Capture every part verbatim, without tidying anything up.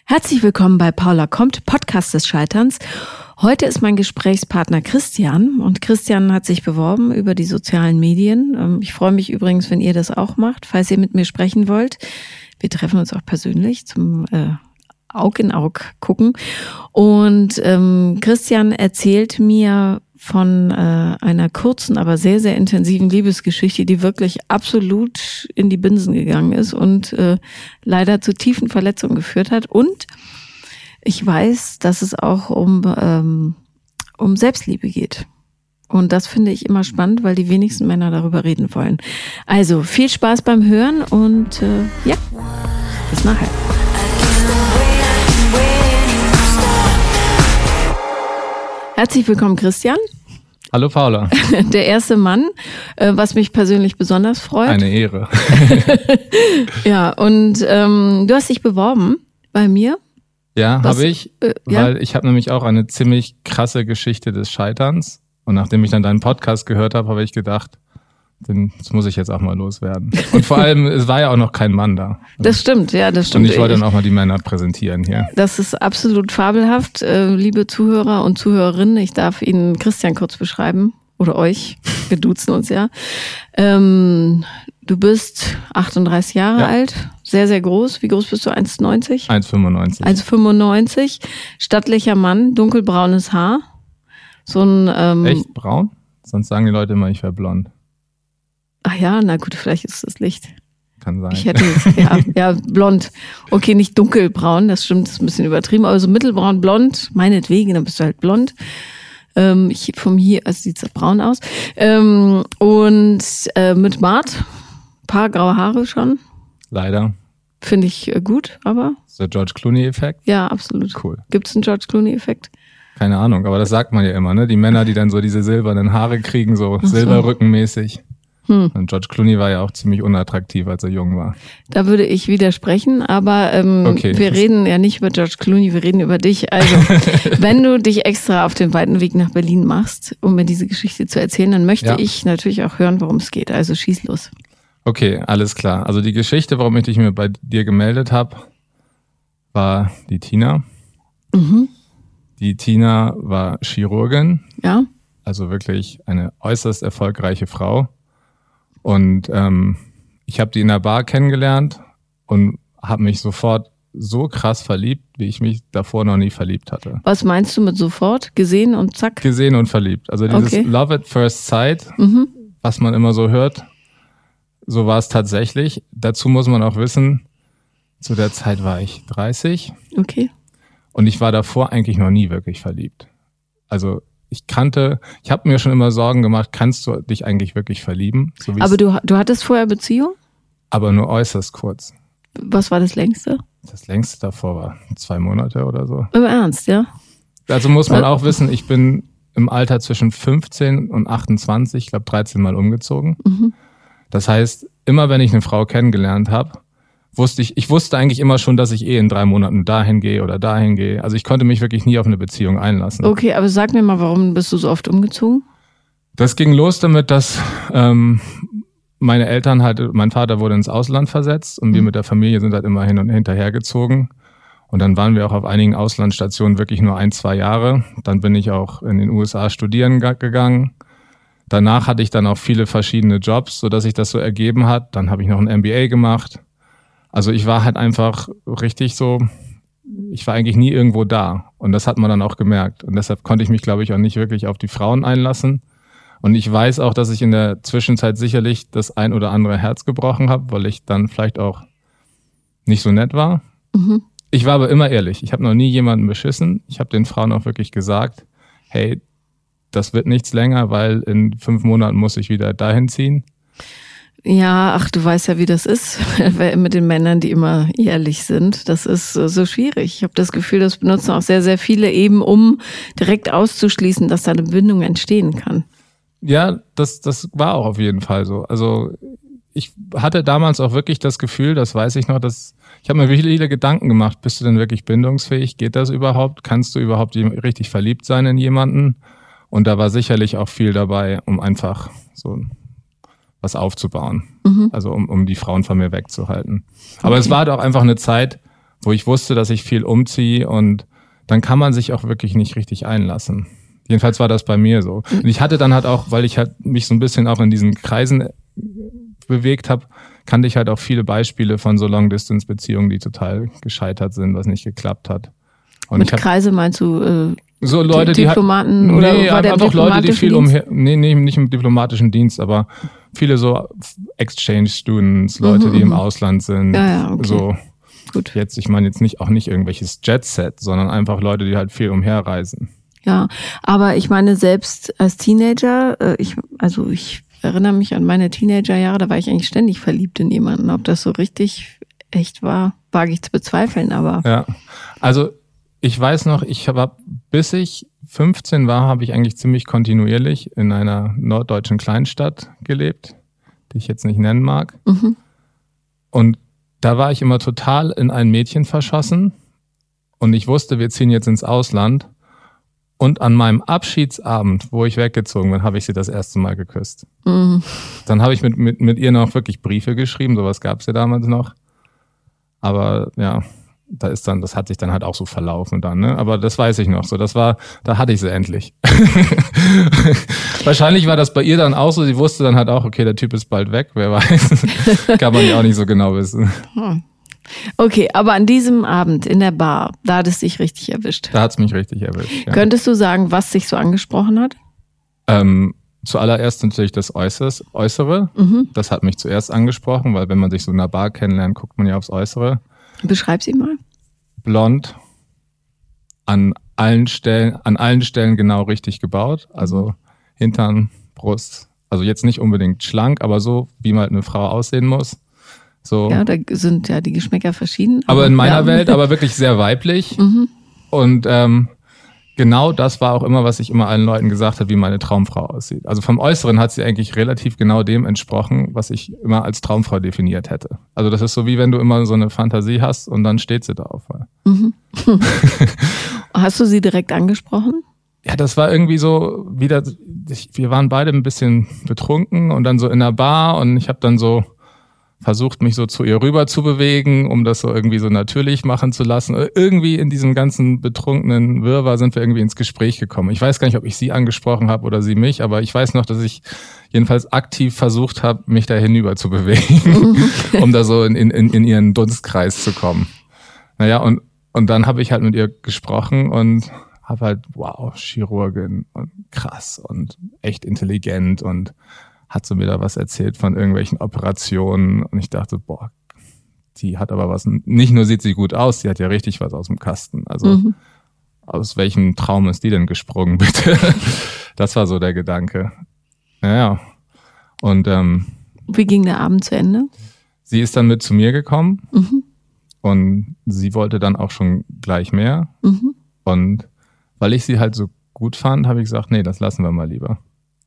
Herzlich willkommen bei Paula kommt, Podcast des Scheiterns. Heute ist mein Gesprächspartner Christian und Christian hat sich beworben über die sozialen Medien. Ich freue mich übrigens, wenn ihr das auch macht, falls ihr mit mir sprechen wollt. Wir treffen uns auch persönlich zum äh, Aug in Aug gucken. Und ähm, Christian erzählt mir von äh, einer kurzen, aber sehr, sehr intensiven Liebesgeschichte, die wirklich absolut in die Binsen gegangen ist und äh, leider zu tiefen Verletzungen geführt hat. Und ich weiß, dass es auch um, ähm, um Selbstliebe geht. Und das finde ich immer spannend, weil die wenigsten Männer darüber reden wollen. Also viel Spaß beim Hören und äh, ja, bis nachher. Herzlich willkommen, Christian. Hallo Paula. Der erste Mann, was mich persönlich besonders freut. Eine Ehre. Ja, und ähm, du hast dich beworben bei mir. Ja, habe ich, äh, weil ja? ich habe nämlich auch eine ziemlich krasse Geschichte des Scheiterns. Und nachdem ich dann deinen Podcast gehört habe, habe ich gedacht, das muss ich jetzt auch mal loswerden. Und vor allem, es war ja auch noch kein Mann da. Das stimmt, ja, das stimmt. Und ich wollte dann auch mal die Männer präsentieren hier. Das ist absolut fabelhaft, äh, liebe Zuhörer und Zuhörerinnen. Ich darf Ihnen Christian kurz beschreiben. Oder euch. Wir duzen uns ja. Ähm, du bist achtunddreißig Jahre ja. alt. Sehr, sehr groß. Wie groß bist du? eins neunzig? eins fünfundneunzig. eins fünfundneunzig. Stattlicher Mann, dunkelbraunes Haar. So ein, ähm, Echt braun? Sonst sagen die Leute immer, ich wäre blond. Ach ja, na gut, vielleicht ist das Licht. Kann sein. Ich hätte jetzt, ja, ja, blond. Okay, nicht dunkelbraun, das stimmt, das ist ein bisschen übertrieben, aber so mittelbraun, blond, meinetwegen, dann bist du halt blond. Ähm, ich, vom hier, also sieht es braun aus. Ähm, und äh, mit Bart, paar graue Haare schon. Leider. Finde ich äh, gut, aber. Das ist der George Clooney-Effekt? Ja, absolut. Cool. Gibt es einen George Clooney-Effekt? Keine Ahnung, aber das sagt man ja immer, ne? Die Männer, die dann so diese silbernen Haare kriegen, so, so. Silberrückenmäßig. Hm. Und George Clooney war ja auch ziemlich unattraktiv, als er jung war. Da würde ich widersprechen, aber ähm, okay. wir reden ja nicht über George Clooney, wir reden über dich. Also, wenn du dich extra auf den weiten Weg nach Berlin machst, um mir diese Geschichte zu erzählen, dann möchte ja. ich natürlich auch hören, worum es geht. Also schieß los. Okay, alles klar. Also die Geschichte, warum ich dich mir bei dir gemeldet habe, war die Tina. Mhm. Die Tina war Chirurgin. Ja. Also wirklich eine äußerst erfolgreiche Frau. Und ähm, ich habe die in der Bar kennengelernt und habe mich sofort so krass verliebt, wie ich mich davor noch nie verliebt hatte. Was meinst du mit sofort? Gesehen und zack? Gesehen und verliebt. Also dieses okay. Love at First Sight, mhm. was man immer so hört, so war es tatsächlich. Dazu muss man auch wissen, zu der Zeit war ich dreißig. Okay. Und ich war davor eigentlich noch nie wirklich verliebt. Also ich kannte, ich habe mir schon immer Sorgen gemacht, kannst du dich eigentlich wirklich verlieben? So aber du, du hattest vorher Beziehung? Aber nur äußerst kurz. Was war das längste? Das längste davor war zwei Monate oder so. Im Ernst, ja? Also muss man auch wissen, ich bin im Alter zwischen fünfzehn und achtundzwanzig, ich glaube dreizehn Mal umgezogen. Mhm. Das heißt, immer wenn ich eine Frau kennengelernt habe, wusste ich, ich wusste eigentlich immer schon, dass ich eh in drei Monaten dahin gehe oder dahin gehe. Also ich konnte mich wirklich nie auf eine Beziehung einlassen. Okay, aber sag mir mal, warum bist du so oft umgezogen? Das ging los damit, dass ähm, meine Eltern halt, mein Vater wurde ins Ausland versetzt und wir mit der Familie sind halt immer hin und hinterher gezogen. Und dann waren wir auch auf einigen Auslandsstationen wirklich nur ein, zwei Jahre. Dann bin ich auch in den U S A studieren gegangen. Danach hatte ich dann auch viele verschiedene Jobs, sodass sich das so ergeben hat. Dann habe ich noch ein M B A gemacht. Also ich war halt einfach richtig so, ich war eigentlich nie irgendwo da. Und das hat man dann auch gemerkt. Und deshalb konnte ich mich, glaube ich, auch nicht wirklich auf die Frauen einlassen. Und ich weiß auch, dass ich in der Zwischenzeit sicherlich das ein oder andere Herz gebrochen habe, weil ich dann vielleicht auch nicht so nett war. Mhm. Ich war aber immer ehrlich. Ich habe noch nie jemanden beschissen. Ich habe den Frauen auch wirklich gesagt, hey, das wird nichts länger, weil in fünf Monaten muss ich wieder dahin ziehen. Ja, ach, du weißt ja, wie das ist mit den Männern, die immer ehrlich sind. Das ist so schwierig. Ich habe das Gefühl, das benutzen auch sehr, sehr viele eben, um direkt auszuschließen, dass da eine Bindung entstehen kann. Ja, das, das war auch auf jeden Fall so. Also ich hatte damals auch wirklich das Gefühl, das weiß ich noch, dass ich habe mir viele, viele Gedanken gemacht, bist du denn wirklich bindungsfähig? Geht das überhaupt? Kannst du überhaupt richtig verliebt sein in jemanden? Und da war sicherlich auch viel dabei, um einfach so was aufzubauen. Mhm. Also um, um die Frauen von mir wegzuhalten. Aber okay. Es war doch einfach eine Zeit, wo ich wusste, dass ich viel umziehe und dann kann man sich auch wirklich nicht richtig einlassen. Jedenfalls war das bei mir so. Und ich hatte dann halt auch, weil ich halt mich so ein bisschen auch in diesen Kreisen bewegt habe, kannte ich halt auch viele Beispiele von so Long-Distance-Beziehungen, die total gescheitert sind, was nicht geklappt hat. Und Mit ich hab, Kreise meinst du äh, so Leute, die Diplomaten hat, oder nee, war der einfach Leute, die viel Dienst? umher, nee, nee, nicht im diplomatischen Dienst, aber viele so Exchange-Students, Leute, Mhm, die im mhm. Ausland sind, Ja, ja, okay. so. Gut. Jetzt, ich meine jetzt nicht auch nicht irgendwelches Jet-Set, sondern einfach Leute, die halt viel umherreisen. Ja, aber ich meine, selbst als Teenager, äh, ich, also ich erinnere mich an meine Teenagerjahre, da war ich eigentlich ständig verliebt in jemanden. Ob das so richtig echt war, wage ich zu bezweifeln, aber. Ja, also ich weiß noch, ich habe, bis ich fünfzehn war, habe ich eigentlich ziemlich kontinuierlich in einer norddeutschen Kleinstadt gelebt, die ich jetzt nicht nennen mag. Mhm. Und da war ich immer total in ein Mädchen verschossen und ich wusste, wir ziehen jetzt ins Ausland. Und an meinem Abschiedsabend, wo ich weggezogen bin, habe ich sie das erste Mal geküsst. Mhm. Dann habe ich mit, mit, mit ihr noch wirklich Briefe geschrieben, sowas gab es ja damals noch. Aber ja, da ist dann, das hat sich dann halt auch so verlaufen dann, ne? Aber das weiß ich noch so. Das war, da hatte ich sie endlich. Wahrscheinlich war das bei ihr dann auch so. Sie wusste dann halt auch, okay, der Typ ist bald weg, wer weiß. Kann man ja auch nicht so genau wissen. Hm. Okay, aber an diesem Abend in der Bar, da hat es dich richtig erwischt. Da hat es mich richtig erwischt. Ja. Könntest du sagen, was dich so angesprochen hat? Ähm, zuallererst natürlich das Äußeres, Äußere. Mhm. Das hat mich zuerst angesprochen, weil wenn man sich so in einer Bar kennenlernt, guckt man ja aufs Äußere. Beschreib sie mal. Blond, an allen Stellen, an allen Stellen genau richtig gebaut. Also Hintern, Brust. Also jetzt nicht unbedingt schlank, aber so, wie mal eine Frau aussehen muss. So. Ja, da sind ja die Geschmäcker verschieden. Aber, aber in meiner ja. Welt aber wirklich sehr weiblich. Mhm. Und ähm, genau das war auch immer, was ich immer allen Leuten gesagt habe, wie meine Traumfrau aussieht. Also vom Äußeren hat sie eigentlich relativ genau dem entsprochen, was ich immer als Traumfrau definiert hätte. Also das ist so, wie wenn du immer so eine Fantasie hast und dann steht sie drauf. Mhm. Hast du sie direkt angesprochen? Ja, das war irgendwie so wieder, ich, wir waren beide ein bisschen betrunken und dann so in der Bar und ich habe dann so versucht, mich so zu ihr rüber zu bewegen, um das so irgendwie so natürlich machen zu lassen. Irgendwie in diesem ganzen betrunkenen Wirrwarr sind wir irgendwie ins Gespräch gekommen. Ich weiß gar nicht, ob ich sie angesprochen habe oder sie mich, aber ich weiß noch, dass ich jedenfalls aktiv versucht habe, mich da hinüber zu bewegen, um da so in, in, in ihren Dunstkreis zu kommen. Naja, und, und dann habe ich halt mit ihr gesprochen und habe halt, wow, Chirurgin und krass und echt intelligent und hat so mir da was erzählt von irgendwelchen Operationen und ich dachte, boah, die hat aber was, nicht nur sieht sie gut aus, die hat ja richtig was aus dem Kasten. Also mhm. aus welchem Traum ist die denn gesprungen, bitte? Das war so der Gedanke. Naja, und ähm, wie ging der Abend zu Ende? Sie ist dann mit zu mir gekommen mhm. und sie wollte dann auch schon gleich mehr mhm. und weil ich sie halt so gut fand, habe ich gesagt, nee, das lassen wir mal lieber.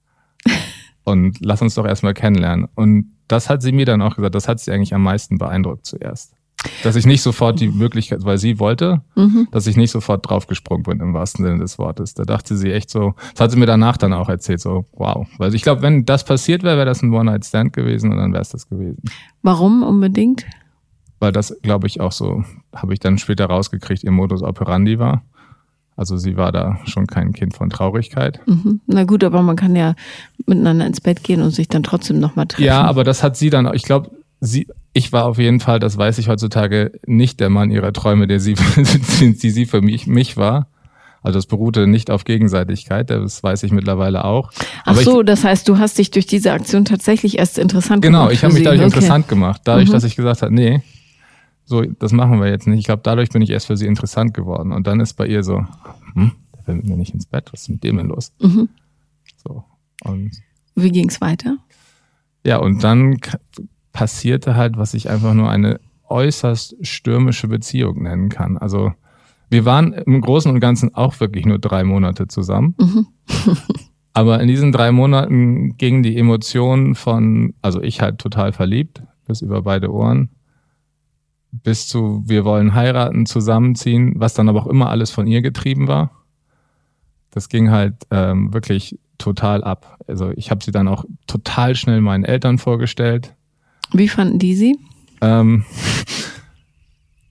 Und lass uns doch erstmal kennenlernen. Und das hat sie mir dann auch gesagt, das hat sie eigentlich am meisten beeindruckt zuerst. Dass ich nicht sofort die Möglichkeit, weil sie wollte, mhm. dass ich nicht sofort draufgesprungen bin im wahrsten Sinne des Wortes. Da dachte sie echt so, das hat sie mir danach dann auch erzählt, so wow. Weil ich glaube, wenn das passiert wäre, wäre das ein One-Night-Stand gewesen und dann wäre es das gewesen. Warum unbedingt? Weil das, glaube ich, auch so, habe ich dann später rausgekriegt, ihr Modus operandi war. Also sie war da schon kein Kind von Traurigkeit. Mhm. Na gut, aber man kann ja miteinander ins Bett gehen und sich dann trotzdem nochmal treffen. Ja, aber das hat sie dann, ich glaube, sie, ich war auf jeden Fall, das weiß ich heutzutage, nicht der Mann ihrer Träume, der sie, die sie für mich, mich war. Also das beruhte nicht auf Gegenseitigkeit, das weiß ich mittlerweile auch. Ach aber so, ich, das heißt, du hast dich durch diese Aktion tatsächlich erst interessant genau, gemacht. Genau, ich habe mich dadurch okay. interessant gemacht. Dadurch, mhm. dass ich gesagt habe, nee, so, das machen wir jetzt nicht. Ich glaube, dadurch bin ich erst für sie interessant geworden. Und dann ist bei ihr so, hm, der will mit mir nicht ins Bett, was ist mit dem denn los? Mhm. So, und wie ging es weiter? Ja, und dann k- passierte halt, was ich einfach nur eine äußerst stürmische Beziehung nennen kann. Also wir waren im Großen und Ganzen auch wirklich nur drei Monate zusammen. Mhm. Aber in diesen drei Monaten gingen die Emotionen von, also ich halt total verliebt, bis über beide Ohren, bis zu wir wollen heiraten, zusammenziehen, was dann aber auch immer alles von ihr getrieben war. Das ging halt ähm, wirklich total ab. Also ich habe sie dann auch total schnell meinen Eltern vorgestellt. Wie fanden die sie? Ähm,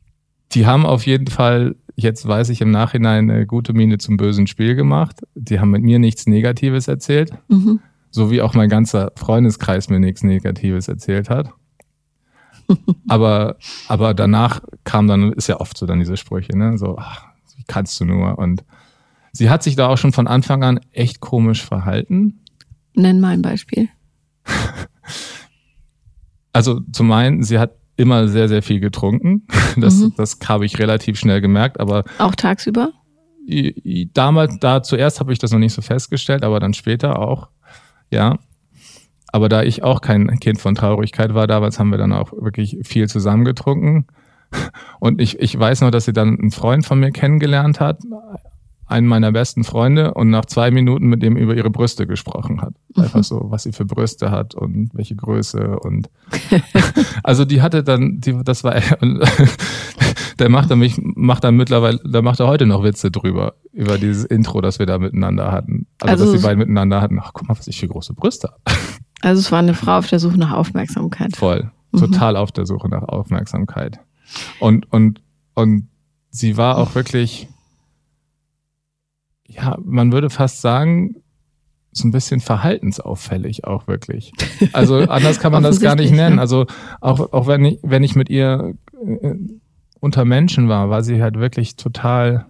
Die haben auf jeden Fall, jetzt weiß ich im Nachhinein, eine gute Miene zum bösen Spiel gemacht. Die haben mit mir nichts Negatives erzählt. Mhm. So wie auch mein ganzer Freundeskreis mir nichts Negatives erzählt hat. aber, aber danach kam dann, ist ja oft so dann diese Sprüche, ne? So, ach, wie kannst du nur? Und sie hat sich da auch schon von Anfang an echt komisch verhalten. Nenn mal ein Beispiel. Also zum einen, sie hat immer sehr, sehr viel getrunken. Das, mhm. das habe ich relativ schnell gemerkt. Aber auch tagsüber? Damals, da zuerst habe ich das noch nicht so festgestellt, aber dann später auch, ja. Aber da ich auch kein Kind von Traurigkeit war, damals haben wir dann auch wirklich viel zusammen getrunken. Und ich, ich weiß noch, dass sie dann einen Freund von mir kennengelernt hat, einen meiner besten Freunde, und nach zwei Minuten mit dem über ihre Brüste gesprochen hat. Einfach so, was sie für Brüste hat und welche Größe und also die hatte dann, die, das war, der macht dann mich, macht dann mittlerweile, da macht er heute noch Witze drüber, über dieses Intro, das wir da miteinander hatten. Also, also dass die beiden miteinander hatten, ach, guck mal, was ich für große Brüste habe. Also es war eine Frau auf der Suche nach Aufmerksamkeit. Voll, total mhm. auf der Suche nach Aufmerksamkeit. Und, und, und sie war auch wirklich, ja, man würde fast sagen, so ein bisschen verhaltensauffällig auch wirklich. Also anders kann man das gar nicht nennen. Also auch, auch wenn ich, wenn ich mit ihr äh, unter Menschen war, war sie halt wirklich total,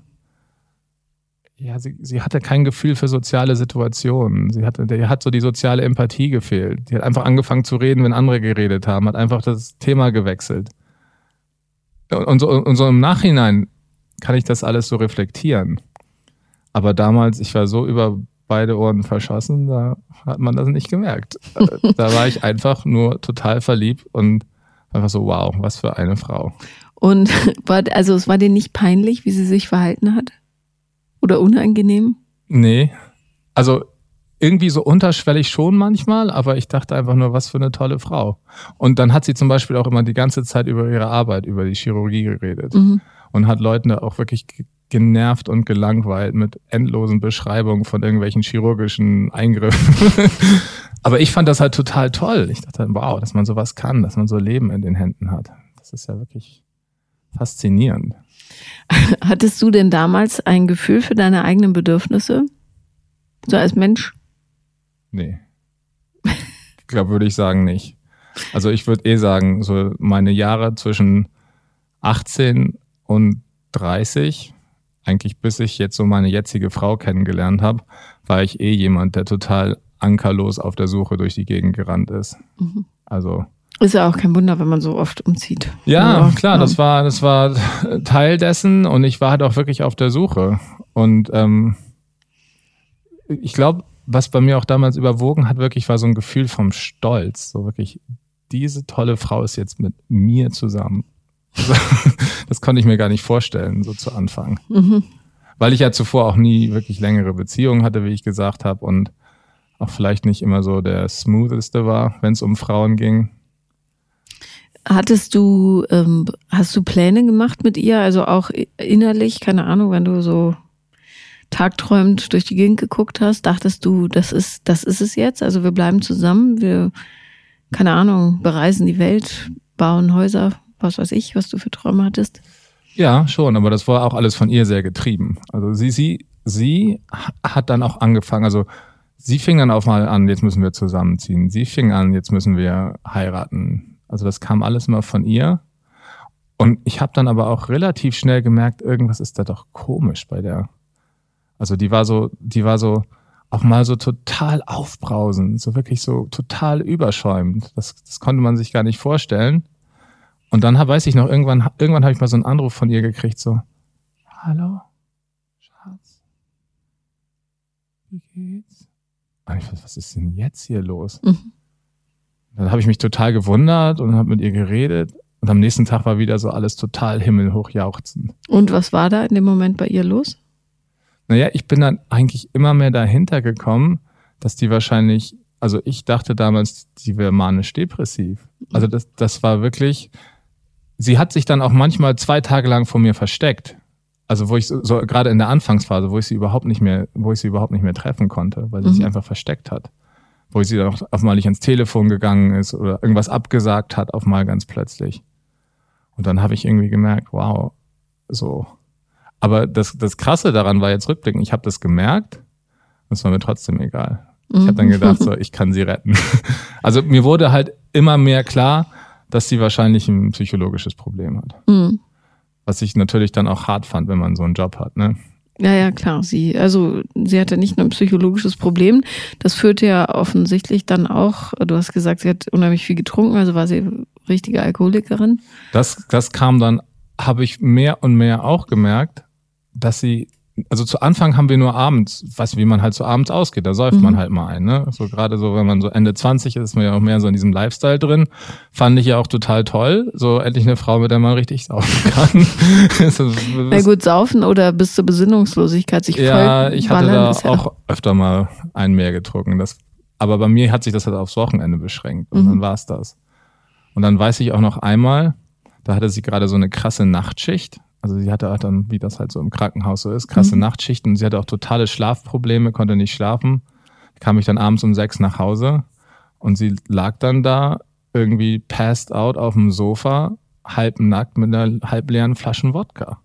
ja, sie, sie hatte kein Gefühl für soziale Situationen. Sie hatte, der hat so die soziale Empathie gefehlt. Die hat einfach angefangen zu reden, wenn andere geredet haben, hat einfach das Thema gewechselt. Und, und, so, und so im Nachhinein kann ich das alles so reflektieren. Aber damals, ich war so über beide Ohren verschossen, da hat man das nicht gemerkt. Da war ich einfach nur total verliebt und einfach so, wow, was für eine Frau. Und war, also es war dir nicht peinlich, wie sie sich verhalten hat? Oder unangenehm? Nee, also irgendwie so unterschwellig schon manchmal, aber ich dachte einfach nur, was für eine tolle Frau. Und dann hat sie zum Beispiel auch immer die ganze Zeit über ihre Arbeit, über die Chirurgie geredet mhm. und hat Leuten da auch wirklich genervt und gelangweilt mit endlosen Beschreibungen von irgendwelchen chirurgischen Eingriffen. Aber ich fand das halt total toll. Ich dachte, wow, dass man sowas kann, dass man so Leben in den Händen hat. Das ist ja wirklich faszinierend. Hattest du denn damals ein Gefühl für deine eigenen Bedürfnisse? So als Mensch? Nee. Ich glaube, würde ich sagen, nicht. Also ich würde eh sagen, so meine Jahre zwischen achtzehn und dreißig, eigentlich bis ich jetzt so meine jetzige Frau kennengelernt habe, war ich eh jemand, der total ankerlos auf der Suche durch die Gegend gerannt ist. Mhm. Also ist ja auch kein Wunder, wenn man so oft umzieht. Ja, ja, klar, das war, das war Teil dessen und ich war halt auch wirklich auf der Suche. Und ähm, ich glaube, was bei mir auch damals überwogen hat, wirklich war so ein Gefühl vom Stolz. So wirklich, diese tolle Frau ist jetzt mit mir zusammen. Das konnte ich mir gar nicht vorstellen, so zu Anfang. Mhm. Weil ich ja zuvor auch nie wirklich längere Beziehungen hatte, wie ich gesagt habe, und auch vielleicht nicht immer so der smootheste war, wenn es um Frauen ging. Hattest du, ähm, hast du Pläne gemacht mit ihr, also auch innerlich, keine Ahnung, wenn du so tagträumend durch die Gegend geguckt hast, dachtest du, das ist, das ist es jetzt, also wir bleiben zusammen, wir, keine Ahnung, bereisen die Welt, bauen Häuser, was weiß ich, was du für Träume hattest? Ja, schon, aber das war auch alles von ihr sehr getrieben. Also sie, sie, sie hat dann auch angefangen, also sie fing dann auch mal an, jetzt müssen wir zusammenziehen. Sie fing an, jetzt müssen wir heiraten. Also das kam alles immer von ihr. Und ich habe dann aber auch relativ schnell gemerkt, irgendwas ist da doch komisch bei der. Also die war so, die war so auch mal so total aufbrausend, so wirklich so total überschäumend. Das, das konnte man sich gar nicht vorstellen. Und dann hab, weiß ich noch, irgendwann, irgendwann habe ich mal so einen Anruf von ihr gekriegt, so, hallo, Schatz, wie geht's? Und ich, was ist denn jetzt hier los? Mhm. Dann habe ich mich total gewundert und habe mit ihr geredet. Und am nächsten Tag war wieder so alles total himmelhoch jauchzend. Und was war da in dem Moment bei ihr los? Naja, ich bin dann eigentlich immer mehr dahinter gekommen, dass die wahrscheinlich, also ich dachte damals, die wäre manisch-depressiv. Also das, das war wirklich, sie hat sich dann auch manchmal zwei Tage lang vor mir versteckt. Also wo ich so, so gerade in der Anfangsphase, wo ich sie überhaupt nicht mehr, wo ich sie überhaupt nicht mehr treffen konnte, weil sie mhm. sich einfach versteckt hat. Wo sie dann auch auf mal nicht ans Telefon gegangen ist oder irgendwas abgesagt hat, auf mal ganz plötzlich. Und dann habe ich irgendwie gemerkt, wow, so. Aber das, das Krasse daran war jetzt rückblickend, ich habe das gemerkt, das war mir trotzdem egal. Ich habe dann gedacht, so, ich kann sie retten. Also mir wurde halt immer mehr klar, dass sie wahrscheinlich ein psychologisches Problem hat. Mhm. Was ich natürlich dann auch hart fand, wenn man so einen Job hat, ne? Ja, ja, klar. Sie, also sie hatte nicht nur ein psychologisches Problem. Das führte ja offensichtlich dann auch, du hast gesagt, sie hat unheimlich viel getrunken, also war sie richtige Alkoholikerin. Das, das kam dann, habe ich mehr und mehr auch gemerkt, dass sie, also zu Anfang haben wir nur abends, weißt du, wie man halt so abends ausgeht, da säuft mhm. man halt mal ein, ne? So gerade so, wenn man so Ende zwanzig ist, ist man ja auch mehr so in diesem Lifestyle drin. Fand ich ja auch total toll, so endlich eine Frau, mit der man richtig saufen kann. Na gut, saufen oder bis zur Besinnungslosigkeit sich voll Ja, ich hatte ballern, da auch ja öfter mal einen mehr getrunken. Das, aber bei mir hat sich das halt aufs Wochenende beschränkt und mhm. dann war es das. Und dann weiß ich auch noch einmal, da hatte sie gerade so eine krasse Nachtschicht. Also sie hatte auch dann, wie das halt so im Krankenhaus so ist, krasse mhm. Nachtschichten. Sie hatte auch totale Schlafprobleme, konnte nicht schlafen. Kam ich dann abends um sechs nach Hause und sie lag dann da irgendwie passed out auf dem Sofa, halb nackt mit einer halb leeren Flasche Wodka.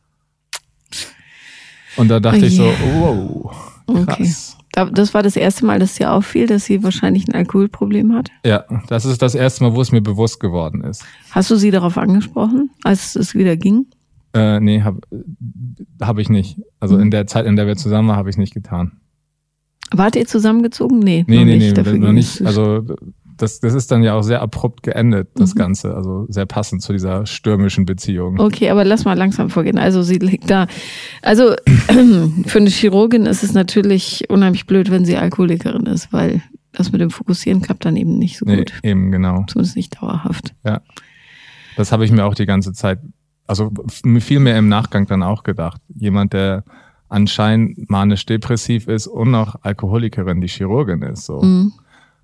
Und da dachte oh ich so, wow, krass. Okay. Das war das erste Mal, dass dir auffiel, dass sie wahrscheinlich ein Alkoholproblem hat? Ja, das ist das erste Mal, wo es mir bewusst geworden ist. Hast du sie darauf angesprochen, als es wieder ging? Äh, nee, habe hab ich nicht. Also mhm. in der Zeit, in der wir zusammen waren, habe ich es nicht getan. Wart ihr zusammengezogen? Nee, nee, noch nee, nicht. nee, Dafür noch nicht. Also das, das ist dann ja auch sehr abrupt geendet, das mhm. Ganze. Also sehr passend zu dieser stürmischen Beziehung. Okay, aber lass mal langsam vorgehen. Also sie liegt da. Also für eine Chirurgin ist es natürlich unheimlich blöd, wenn sie Alkoholikerin ist, weil das mit dem Fokussieren klappt dann eben nicht so gut. Nee, eben, genau. Zumindest nicht dauerhaft. Ja, das habe ich mir auch die ganze Zeit, also viel mehr im Nachgang dann auch gedacht. Jemand, der anscheinend manisch-depressiv ist und auch Alkoholikerin, die Chirurgin ist. So. Mhm.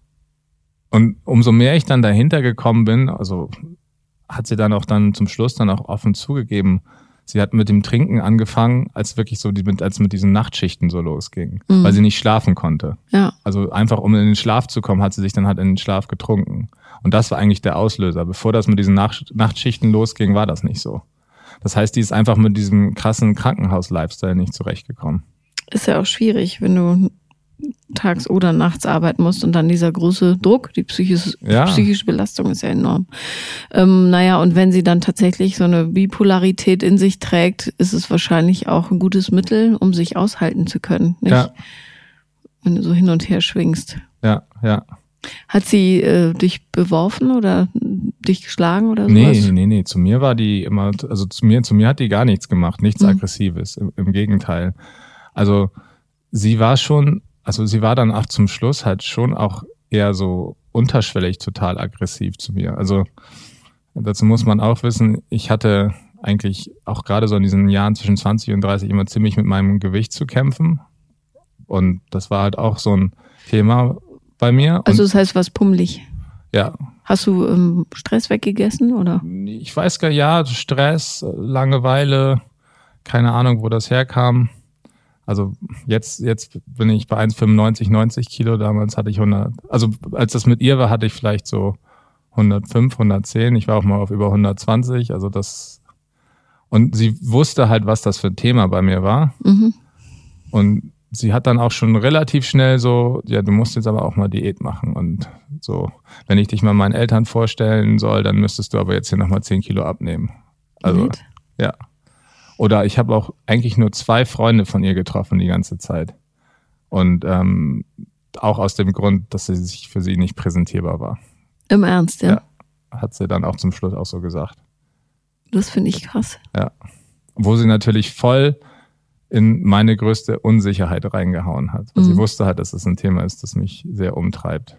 Und umso mehr ich dann dahinter gekommen bin, also hat sie dann auch dann zum Schluss dann auch offen zugegeben, sie hat mit dem Trinken angefangen, als wirklich so die, als mit diesen Nachtschichten so losging, mhm. weil sie nicht schlafen konnte. Ja. Also einfach um in den Schlaf zu kommen, hat sie sich dann halt in den Schlaf getrunken. Und das war eigentlich der Auslöser. Bevor das mit diesen Nacht- Nachtschichten losging, war das nicht so. Das heißt, die ist einfach mit diesem krassen Krankenhaus-Lifestyle nicht zurechtgekommen. Ist ja auch schwierig, wenn du tags oder nachts arbeiten musst und dann dieser große Druck, die psychische, ja. psychische Belastung ist ja enorm. Ähm, naja, und wenn sie dann tatsächlich so eine Bipolarität in sich trägt, ist es wahrscheinlich auch ein gutes Mittel, um sich aushalten zu können. Nicht? Ja. Wenn du so hin und her schwingst. Ja, ja. Hat sie äh, dich beworfen oder dich geschlagen oder sowas? Nee, nee, nee. Zu mir war die immer, also zu mir, zu mir hat die gar nichts gemacht, nichts mhm. Aggressives, im, im Gegenteil. Also sie war schon, also sie war dann auch zum Schluss halt schon auch eher so unterschwellig total aggressiv zu mir. Also dazu muss man auch wissen, ich hatte eigentlich auch gerade so in diesen Jahren zwischen zwanzig und dreißig immer ziemlich mit meinem Gewicht zu kämpfen. Und das war halt auch so ein Thema bei mir. Also das heißt, was pummelig? Ja. Hast du ähm, Stress weggegessen oder? Ich weiß gar nicht, ja, Stress, Langeweile, keine Ahnung, wo das herkam. Also jetzt, jetzt bin ich bei eins Komma fünfundneunzig, neunzig Kilo, damals hatte ich hundert, also als das mit ihr war, hatte ich vielleicht so hundertfünf, hundertzehn, ich war auch mal auf über hundertzwanzig, also das, und sie wusste halt, was das für ein Thema bei mir war. Mhm. Und sie hat dann auch schon relativ schnell so, ja, du musst jetzt aber auch mal Diät machen und so, wenn ich dich mal meinen Eltern vorstellen soll, dann müsstest du aber jetzt hier nochmal zehn Kilo abnehmen. Also, Diät? Ja. Oder ich habe auch eigentlich nur zwei Freunde von ihr getroffen die ganze Zeit. Und ähm, auch aus dem Grund, dass sie sich für sie nicht präsentierbar war. Im Ernst, ja? Ja, hat sie dann auch zum Schluss auch so gesagt. Das finde ich krass. Ja. Wo sie natürlich voll in meine größte Unsicherheit reingehauen hat. Mhm. Sie wusste halt, dass es ein Thema ist, das mich sehr umtreibt.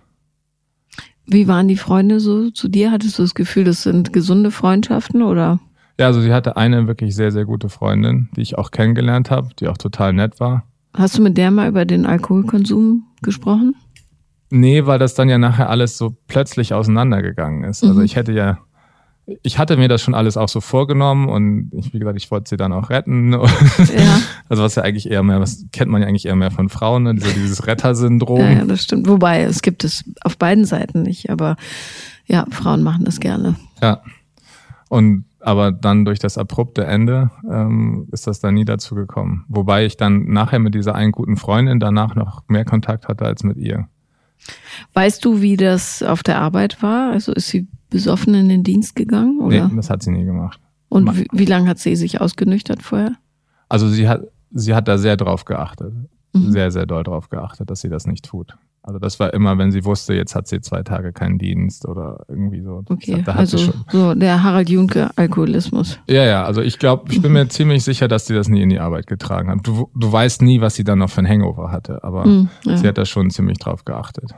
Wie waren die Freunde so zu dir? Hattest du das Gefühl, das sind gesunde Freundschaften oder? Ja, also sie hatte eine wirklich sehr, sehr gute Freundin, die ich auch kennengelernt habe, die auch total nett war. Hast du mit der mal über den Alkoholkonsum gesprochen? Nee, weil das dann ja nachher alles so plötzlich auseinandergegangen ist. Mhm. Also ich hätte ja, ich hatte mir das schon alles auch so vorgenommen und ich, wie gesagt, ich wollte sie dann auch retten. Ja. Also was ja eigentlich eher mehr, was kennt man ja eigentlich eher mehr von Frauen, ne? Diese, dieses Rettersyndrom. Ja, ja, das stimmt. Wobei, es gibt es auf beiden Seiten nicht, aber ja, Frauen machen das gerne. Ja. Und aber dann durch das abrupte Ende ähm, ist das dann nie dazu gekommen. Wobei ich dann nachher mit dieser einen guten Freundin danach noch mehr Kontakt hatte als mit ihr. Weißt du, wie das auf der Arbeit war? Also ist sie besoffen in den Dienst gegangen? Oder? Nee, das hat sie nie gemacht. Und wie, wie lange hat sie sich ausgenüchtert vorher? Also sie hat, sie hat da sehr drauf geachtet. Mhm. Sehr, sehr doll drauf geachtet, dass sie das nicht tut. Also das war immer, wenn sie wusste, jetzt hat sie zwei Tage keinen Dienst oder irgendwie so. Okay, da hat also sie schon, so der Harald Junke-Alkoholismus. Ja, ja, also ich glaube, ich bin mir ziemlich sicher, dass sie das nie in die Arbeit getragen hat. Du, du weißt nie, was sie dann noch für ein Hangover hatte, aber mhm, ja. sie hat da schon ziemlich drauf geachtet.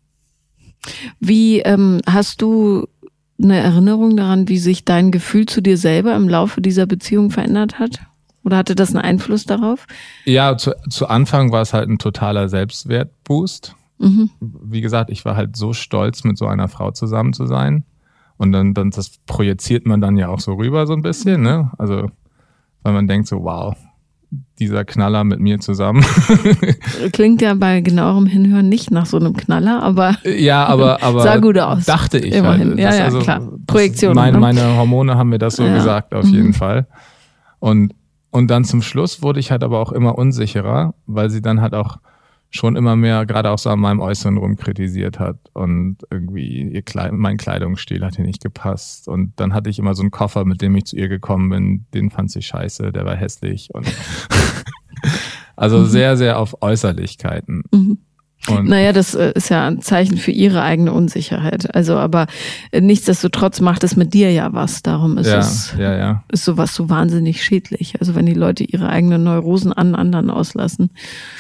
Wie ähm, hast du eine Erinnerung daran, wie sich dein Gefühl zu dir selber im Laufe dieser Beziehung verändert hat? Oder hatte das einen Einfluss darauf? Ja, zu, zu Anfang war es halt ein totaler Selbstwertboost. Mhm. Wie gesagt, ich war halt so stolz, mit so einer Frau zusammen zu sein. Und dann, dann das projiziert man dann ja auch so rüber so ein bisschen, ne? Also, weil man denkt so, wow, dieser Knaller mit mir zusammen. Klingt ja bei genauerem Hinhören nicht nach so einem Knaller, aber, ja, aber, aber sah gut aus. Dachte ich immerhin. halt. Ja, ja, also, klar. Projektion. Meine, ne? meine Hormone haben mir das so ja. gesagt, auf mhm. jeden Fall. Und, und dann zum Schluss wurde ich halt aber auch immer unsicherer, weil sie dann halt auch schon immer mehr, gerade auch so an meinem Äußeren rumkritisiert hat und irgendwie ihr Kleid- mein Kleidungsstil hat ihr nicht gepasst und dann hatte ich immer so einen Koffer, mit dem ich zu ihr gekommen bin, den fand sie scheiße, der war hässlich und also mhm. sehr, sehr auf Äußerlichkeiten. Mhm. Und naja, das ist ja ein Zeichen für ihre eigene Unsicherheit. Also, aber nichtsdestotrotz macht es mit dir ja was. Darum ist ja, es ja, ja. ist sowas so wahnsinnig schädlich. Also, wenn die Leute ihre eigenen Neurosen an anderen auslassen.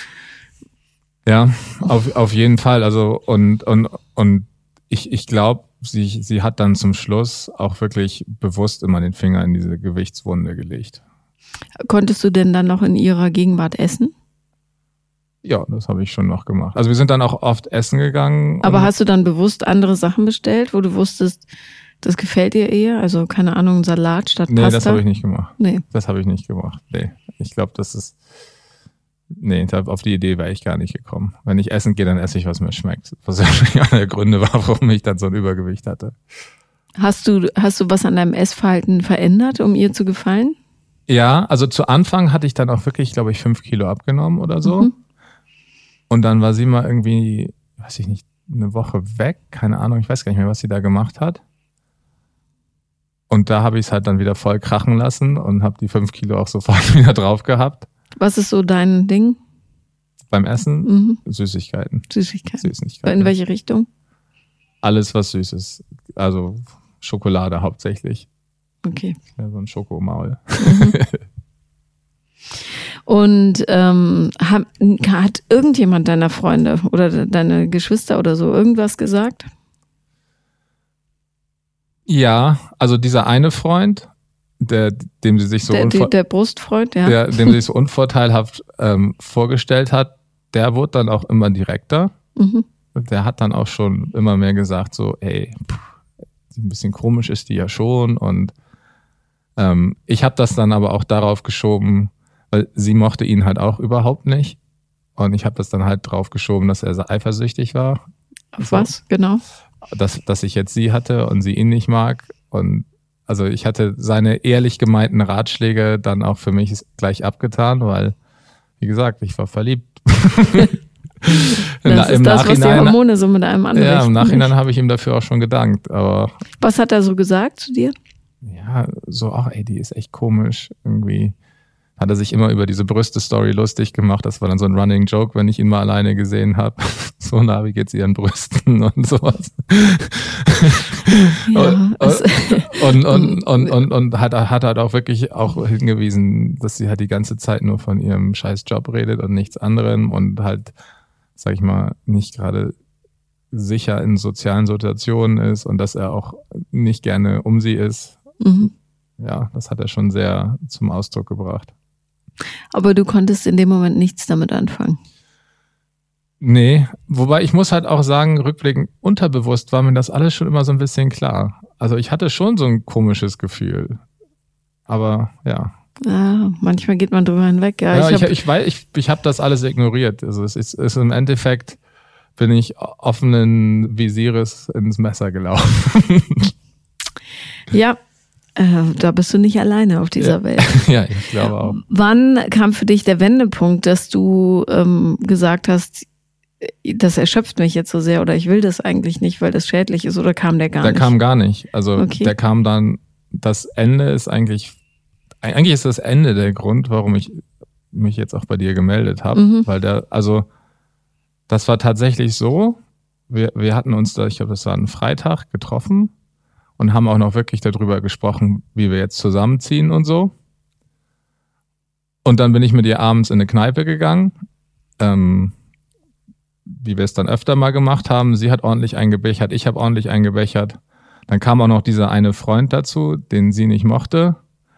Ja, auf, auf jeden Fall. Also und und und ich ich glaube, sie sie hat dann zum Schluss auch wirklich bewusst immer den Finger in diese Gewichtswunde gelegt. Konntest du denn dann noch in ihrer Gegenwart essen? Ja, das habe ich schon noch gemacht. Also wir sind dann auch oft essen gegangen. Aber hast du dann bewusst andere Sachen bestellt, wo du wusstest, das gefällt dir eher? Also keine Ahnung, Salat statt nee, Pasta? Nee, das habe ich nicht gemacht. Nee. Das habe ich nicht gemacht. Nee, ich glaube, das ist Nee, auf die Idee wäre ich gar nicht gekommen. Wenn ich essen gehe, dann esse ich, was mir schmeckt. Was ja einer der Gründe war, warum ich dann so ein Übergewicht hatte. Hast du, hast du was an deinem Essverhalten verändert, um ihr zu gefallen? Ja, also zu Anfang hatte ich dann auch wirklich, glaube ich, fünf Kilo abgenommen oder so. Mhm. Und dann war sie mal irgendwie, weiß ich nicht, eine Woche weg. Keine Ahnung, ich weiß gar nicht mehr, was sie da gemacht hat. Und da habe ich es halt dann wieder voll krachen lassen und habe die fünf Kilo auch sofort wieder drauf gehabt. Was ist so dein Ding? Beim Essen? Mhm. Süßigkeiten. Süßigkeiten. Süßigkeiten. In welche Richtung? Alles, was süß ist. Also Schokolade hauptsächlich. Okay. Ja, so ein Schokomaul. Mhm. Und ähm, hat, hat irgendjemand deiner Freunde oder deine Geschwister oder so irgendwas gesagt? Ja, also dieser eine Freund, der, dem sie sich so der, unvor- der Brustfreund, ja. Der, dem sie sich so unvorteilhaft ähm, vorgestellt hat, der wurde dann auch immer direkter. Mhm. Der hat dann auch schon immer mehr gesagt, so, ey, pff, ein bisschen komisch ist die ja schon. Und ähm, ich habe das dann aber auch darauf geschoben, weil sie mochte ihn halt auch überhaupt nicht. Und ich habe das dann halt drauf geschoben, dass er sehr eifersüchtig war. Auf so, was, genau? Dass, dass ich jetzt sie hatte und sie ihn nicht mag. Und also ich hatte seine ehrlich gemeinten Ratschläge dann auch für mich gleich abgetan, weil, wie gesagt, ich war verliebt. Das ist das, was die Hormone so mit einem anrichten. Ja, im Nachhinein habe ich ihm dafür auch schon gedankt. Aber was hat er so gesagt zu dir? Ja, so, ach ey, die ist echt komisch. Irgendwie hat er sich immer über diese Brüste-Story lustig gemacht. Das war dann so ein Running Joke, wenn ich ihn mal alleine gesehen habe. So nah, wie geht's ihren Brüsten und sowas. Ja, und, und, und, und, und, und hat, hat halt auch wirklich auch hingewiesen, dass sie halt die ganze Zeit nur von ihrem scheiß Job redet und nichts anderem und halt, sag ich mal, nicht gerade sicher in sozialen Situationen ist und dass er auch nicht gerne um sie ist. Mhm. Ja, das hat er schon sehr zum Ausdruck gebracht. Aber du konntest in dem Moment nichts damit anfangen? Nee, wobei ich muss halt auch sagen, rückblickend unterbewusst war mir das alles schon immer so ein bisschen klar. Also ich hatte schon so ein komisches Gefühl. Aber ja. Ja, manchmal geht man drüber hinweg. Ja, ja ich ich, ich, weiß, ich, ich habe das alles ignoriert. Also es ist, ist im Endeffekt bin ich offenen Visieres ins Messer gelaufen. Ja, Äh, da bist du nicht alleine auf dieser ja. Welt. Ja, ich glaube auch. Wann kam für dich der Wendepunkt, dass du ähm, gesagt hast, das erschöpft mich jetzt so sehr oder ich will das eigentlich nicht, weil das schädlich ist, oder kam der gar der nicht? Der kam gar nicht. Also okay. der kam dann, das Ende ist eigentlich, eigentlich ist das Ende der Grund, warum ich mich jetzt auch bei dir gemeldet habe, mhm. weil der, also das war tatsächlich so, wir, wir hatten uns da, ich glaube, das war ein Freitag getroffen und haben auch noch wirklich darüber gesprochen, wie wir jetzt zusammenziehen und so. Und dann bin ich mit ihr abends in eine Kneipe gegangen, ähm, wie wir es dann öfter mal gemacht haben. Sie hat ordentlich eingebechert, ich habe ordentlich eingebechert. Dann kam auch noch dieser eine Freund dazu, den sie nicht mochte.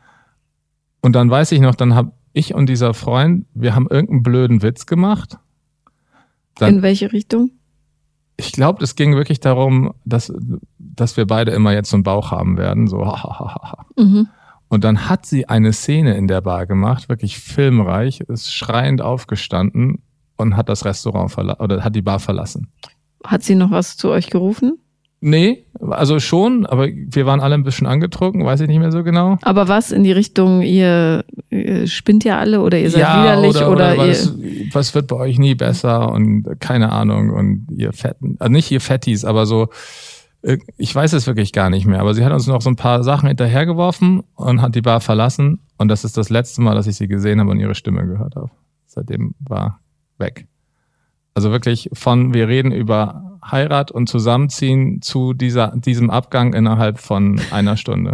Und dann weiß ich noch, dann habe ich und dieser Freund, wir haben irgendeinen blöden Witz gemacht. Dann, in welche Richtung? Ich glaube, es ging wirklich darum, dass, dass wir beide immer jetzt so einen Bauch haben werden. So. Mhm. Und dann hat sie eine Szene in der Bar gemacht, wirklich filmreich, ist schreiend aufgestanden und hat das Restaurant verlassen oder hat die Bar verlassen. Hat sie noch was zu euch gerufen? Nee, also schon, aber wir waren alle ein bisschen angetrunken, weiß ich nicht mehr so genau. Aber was in die Richtung, ihr, ihr spinnt ja alle oder ihr seid ja, widerlich oder, oder, oder ihr... was, was wird bei euch nie besser und keine Ahnung und ihr Fetten, also nicht ihr Fettis, aber so, ich weiß es wirklich gar nicht mehr, aber sie hat uns noch so ein paar Sachen hinterhergeworfen und hat die Bar verlassen und das ist das letzte Mal, dass ich sie gesehen habe und ihre Stimme gehört habe. Seitdem war weg. Also wirklich von, wir reden über Heirat und Zusammenziehen zu dieser, diesem Abgang innerhalb von einer Stunde.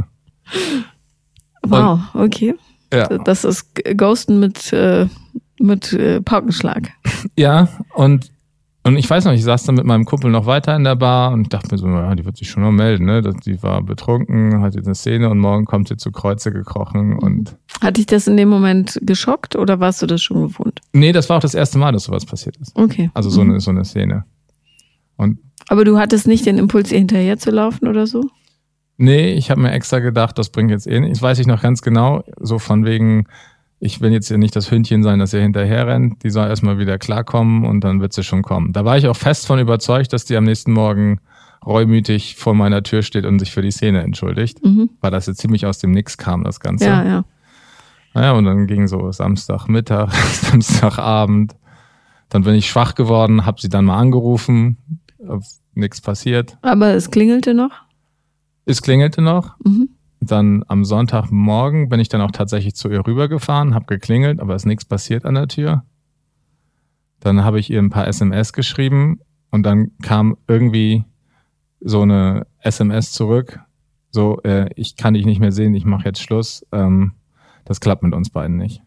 Wow, und, okay. Ja. Das ist Ghosten mit, äh, mit äh, Paukenschlag. Ja, und, und ich weiß noch, ich saß dann mit meinem Kumpel noch weiter in der Bar und dachte mir so, ja, die wird sich schon noch melden, ne? Die war betrunken, hatte eine Szene und morgen kommt sie zu Kreuze gekrochen und... Hat dich das in dem Moment geschockt oder warst du das schon gewohnt? Nee, das war auch das erste Mal, dass sowas passiert ist. Okay. Also so, mhm. eine, so eine Szene. Und aber du hattest nicht den Impuls, ihr hinterher zu laufen oder so? Nee, ich habe mir extra gedacht, das bringt jetzt eh nicht. Das weiß ich noch ganz genau. So von wegen, ich will jetzt hier nicht das Hündchen sein, das ihr hinterher rennt. Die soll erstmal wieder klarkommen und dann wird sie schon kommen. Da war ich auch fest von überzeugt, dass die am nächsten Morgen reumütig vor meiner Tür steht und sich für die Szene entschuldigt. Mhm. Weil das jetzt ziemlich aus dem Nix kam, das Ganze. Ja, ja. Naja, und dann ging so Samstagmittag, Samstagabend. Dann bin ich schwach geworden, habe sie dann mal angerufen. Nichts passiert. Aber es klingelte noch? Es klingelte noch. Mhm. Dann am Sonntagmorgen bin ich dann auch tatsächlich zu ihr rübergefahren, habe geklingelt, aber es ist nichts passiert an der Tür. Dann habe ich ihr ein paar S M S geschrieben und dann kam irgendwie so eine S M S zurück. So, äh, ich kann dich nicht mehr sehen, ich mache jetzt Schluss. Ähm, das klappt mit uns beiden nicht.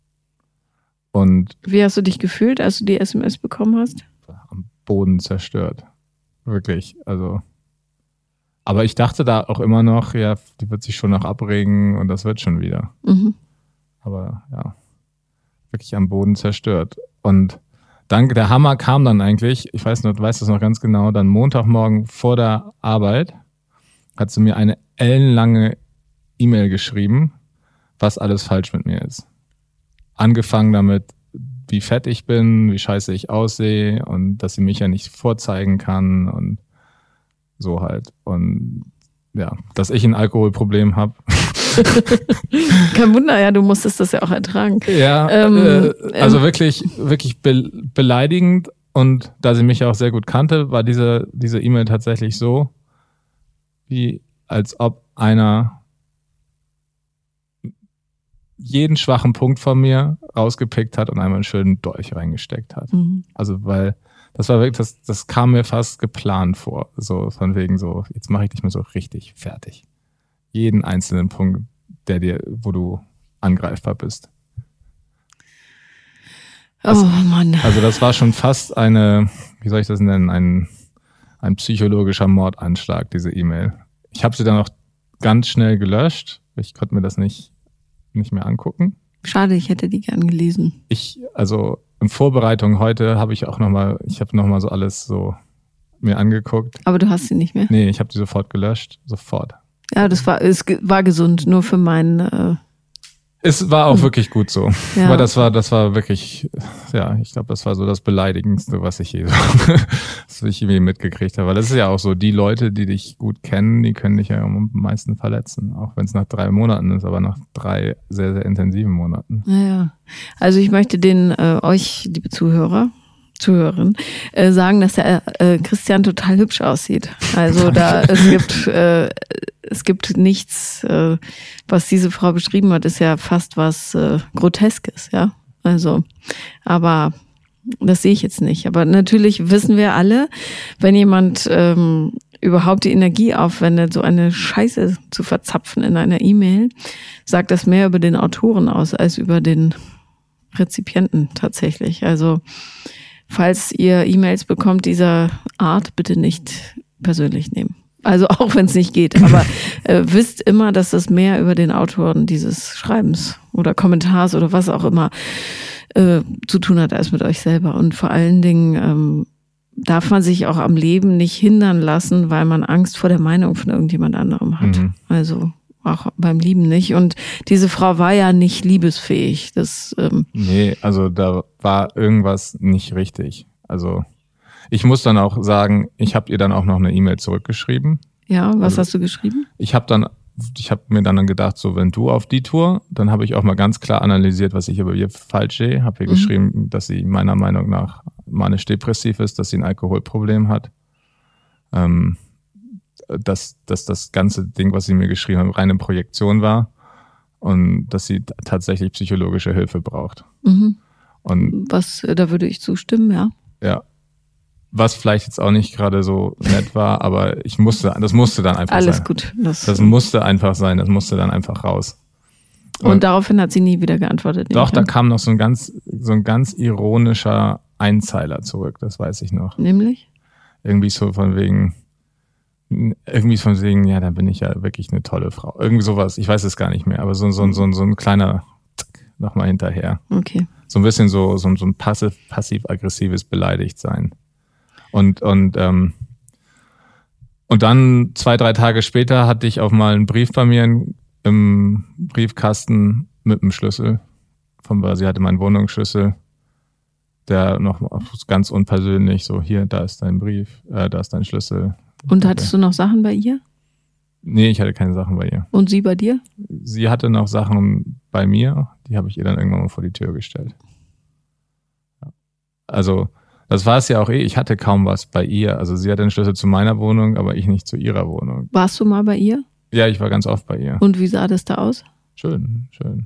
Und wie hast du dich gefühlt, als du die S M S bekommen hast? Am Boden zerstört. Wirklich, also. Aber ich dachte da auch immer noch, ja, die wird sich schon noch abregen und das wird schon wieder. Mhm. Aber ja, wirklich am Boden zerstört. Und dann, der Hammer kam dann eigentlich, ich weiß noch, du weißt das noch ganz genau, dann Montagmorgen vor der Arbeit hat sie mir eine ellenlange E-Mail geschrieben, was alles falsch mit mir ist. Angefangen damit, wie fett ich bin, wie scheiße ich aussehe und dass sie mich ja nicht vorzeigen kann und so halt. Und ja, dass ich ein Alkoholproblem habe. Kein Wunder, ja, du musstest das ja auch ertragen. Ja, ähm, äh, also ähm, wirklich, wirklich be- beleidigend. Und da sie mich ja auch sehr gut kannte, war diese diese E-Mail tatsächlich so, wie als ob einer jeden schwachen Punkt von mir rausgepickt hat und einmal einen schönen Dolch reingesteckt hat. Mhm. Also weil das war wirklich, das, das kam mir fast geplant vor. So von wegen so, jetzt mache ich dich mal so richtig fertig. Jeden einzelnen Punkt, der dir, wo du angreifbar bist. Das, oh Mann. Also das war schon fast eine, wie soll ich das nennen, ein, ein psychologischer Mordanschlag, diese E-Mail. Ich habe sie dann auch ganz schnell gelöscht. Ich konnte mir das nicht, nicht mehr angucken. Schade, ich hätte die gern gelesen. Ich, also in Vorbereitung heute habe ich auch nochmal, ich habe nochmal so alles so mir angeguckt. Aber du hast sie nicht mehr? Nee, ich habe die sofort gelöscht. Sofort. Ja, das war, es war gesund, nur für meinen... Äh Es war auch wirklich gut so. Ja. Weil das war, das war wirklich, ja, ich glaube, das war so das Beleidigendste, was ich je so, was ich irgendwie mitgekriegt habe. Weil das ist ja auch so, die Leute, die dich gut kennen, die können dich ja am meisten verletzen. Auch wenn es nach drei Monaten ist, aber nach drei sehr, sehr intensiven Monaten. Naja, also ich möchte den äh, euch, liebe Zuhörer, Zuhörerin, äh, sagen, dass der äh, Christian total hübsch aussieht. Also da es gibt äh, es gibt nichts, äh, was diese Frau beschrieben hat, ist ja fast was äh, Groteskes, ja. Also, aber das sehe ich jetzt nicht. Aber natürlich wissen wir alle, wenn jemand ähm, überhaupt die Energie aufwendet, so eine Scheiße zu verzapfen in einer E-Mail, sagt das mehr über den Autoren aus als über den Rezipienten tatsächlich. Also falls ihr E-Mails bekommt dieser Art, bitte nicht persönlich nehmen. Also auch wenn es nicht geht. Aber äh, wisst immer, dass das mehr über den Autoren dieses Schreibens oder Kommentars oder was auch immer äh, zu tun hat als mit euch selber. Und vor allen Dingen ähm, darf man sich auch am Leben nicht hindern lassen, weil man Angst vor der Meinung von irgendjemand anderem hat. Mhm. Also auch beim Lieben nicht. Und diese Frau war ja nicht liebesfähig. Das, ähm nee, also da war irgendwas nicht richtig. Also ich muss dann auch sagen, ich habe ihr dann auch noch eine E-Mail zurückgeschrieben. Ja, was also, hast du geschrieben? Ich habe dann, ich habe mir dann gedacht, so wenn du auf die Tour, dann habe ich auch mal ganz klar analysiert, was ich über ihr falsch sehe. Habe ihr mhm. geschrieben, dass sie meiner Meinung nach manisch-depressiv ist, dass sie ein Alkoholproblem hat. Ähm, dass, dass das ganze Ding, was sie mir geschrieben hat, reine Projektion war und dass sie t- tatsächlich psychologische Hilfe braucht. Mhm. Und was, da würde ich zustimmen, ja. Ja. Was vielleicht jetzt auch nicht gerade so nett war, aber ich musste, das musste dann einfach Alles sein. Alles gut. Das, das musste einfach sein, das musste dann einfach raus. Und, und daraufhin hat sie nie wieder geantwortet. Doch, da kam noch so ein ganz, so ein ganz ironischer Einzeiler zurück, das weiß ich noch. Nämlich? Irgendwie so von wegen, irgendwie von wegen, ja, dann bin ich ja wirklich eine tolle Frau. Irgendwie sowas, ich weiß es gar nicht mehr, aber so, so, so, so ein kleiner nochmal hinterher. Okay. So ein bisschen so, so, so ein passiv, passiv-aggressives Beleidigtsein. Und, und, ähm, und dann zwei, drei Tage später hatte ich auch mal einen Brief bei mir im Briefkasten mit einem Schlüssel. Von, sie hatte meinen Wohnungsschlüssel, der noch ganz unpersönlich so, hier, da ist dein Brief, äh, da ist dein Schlüssel. Und hattest du noch Sachen bei ihr? Nee, ich hatte keine Sachen bei ihr. Und sie bei dir? Sie hatte noch Sachen bei mir, die habe ich ihr dann irgendwann mal vor die Tür gestellt. Also, das war es ja auch eh, ich hatte kaum was bei ihr. Also sie hatte den Schlüssel zu meiner Wohnung, aber ich nicht zu ihrer Wohnung. Warst du mal bei ihr? Ja, ich war ganz oft bei ihr. Und wie sah das da aus? Schön, schön.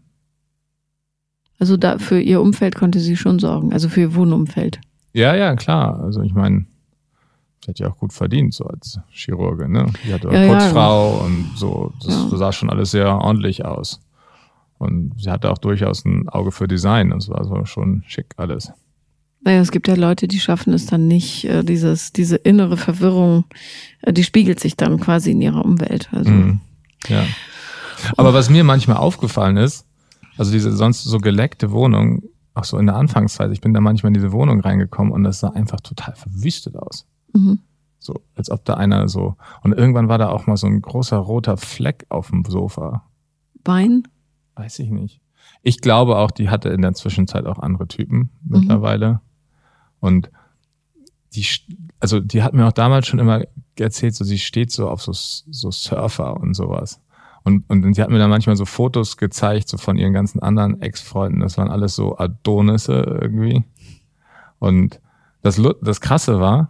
Also da für ihr Umfeld konnte sie schon sorgen, also für ihr Wohnumfeld. Ja, ja, klar. Also ich meine, sie hat ja auch gut verdient, so als Chirurgin, ne? Die hatte ja, Putzfrau ja. und so. Das ja. sah schon alles sehr ordentlich aus. Und sie hatte auch durchaus ein Auge für Design. Das war so schon schick alles. Naja, es gibt ja Leute, die schaffen es dann nicht, dieses, diese innere Verwirrung, die spiegelt sich dann quasi in ihrer Umwelt. Also. Mm, ja. Aber was mir manchmal aufgefallen ist, also diese sonst so geleckte Wohnung, auch so in der Anfangszeit, ich bin da manchmal in diese Wohnung reingekommen und das sah einfach total verwüstet aus. Mhm. So, als ob da einer so, und irgendwann war da auch mal so ein großer roter Fleck auf dem Sofa. Wein? Weiß ich nicht. Ich glaube auch, die hatte in der Zwischenzeit auch andere Typen mittlerweile. Mhm. Und die, also die hat mir auch damals schon immer erzählt, so sie steht so auf so, so Surfer und sowas. Und, und sie hat mir dann manchmal so Fotos gezeigt, so von ihren ganzen anderen Ex-Freunden. Das waren alles so Adonisse irgendwie. Und das, das Krasse war,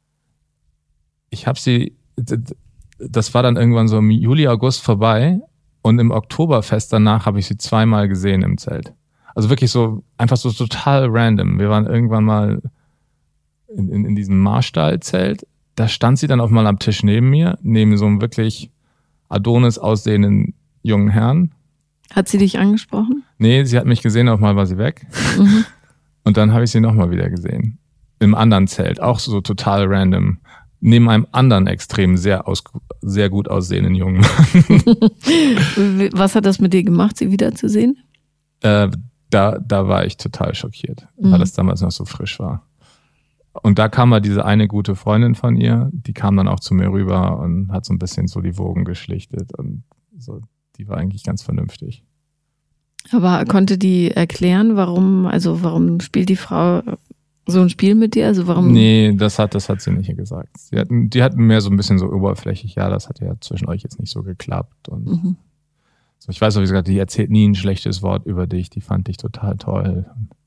ich habe sie, das war dann irgendwann so im Juli, August vorbei und im Oktoberfest danach habe ich sie zweimal gesehen im Zelt. Also wirklich so, einfach so total random. Wir waren irgendwann mal in, in, in diesem Marstall-Zelt. Da stand sie dann auch mal am Tisch neben mir, neben so einem wirklich Adonis aussehenden jungen Herrn. Hat sie dich angesprochen? Nee, sie hat mich gesehen, auf mal war sie weg. Mhm. Und dann habe ich sie nochmal wieder gesehen. Im anderen Zelt, auch so total random. Neben einem anderen extrem sehr, aus, sehr gut aussehenden jungen Mann. Was hat das mit dir gemacht, sie wiederzusehen? Äh, da, da war ich total schockiert, mhm. weil das damals noch so frisch war. Und da kam mal diese eine gute Freundin von ihr, die kam dann auch zu mir rüber und hat so ein bisschen so die Wogen geschlichtet und so, die war eigentlich ganz vernünftig. Aber konnte die erklären, warum, also warum spielt die Frau so ein Spiel mit dir? Also warum? Nee, das hat, das hat sie nicht gesagt. Sie hatten, die hatten mehr so ein bisschen so oberflächlich, ja, das hat ja zwischen euch jetzt nicht so geklappt. Und mhm. so, ich weiß auch, wie gesagt, die erzählt nie ein schlechtes Wort über dich, die fand dich total toll.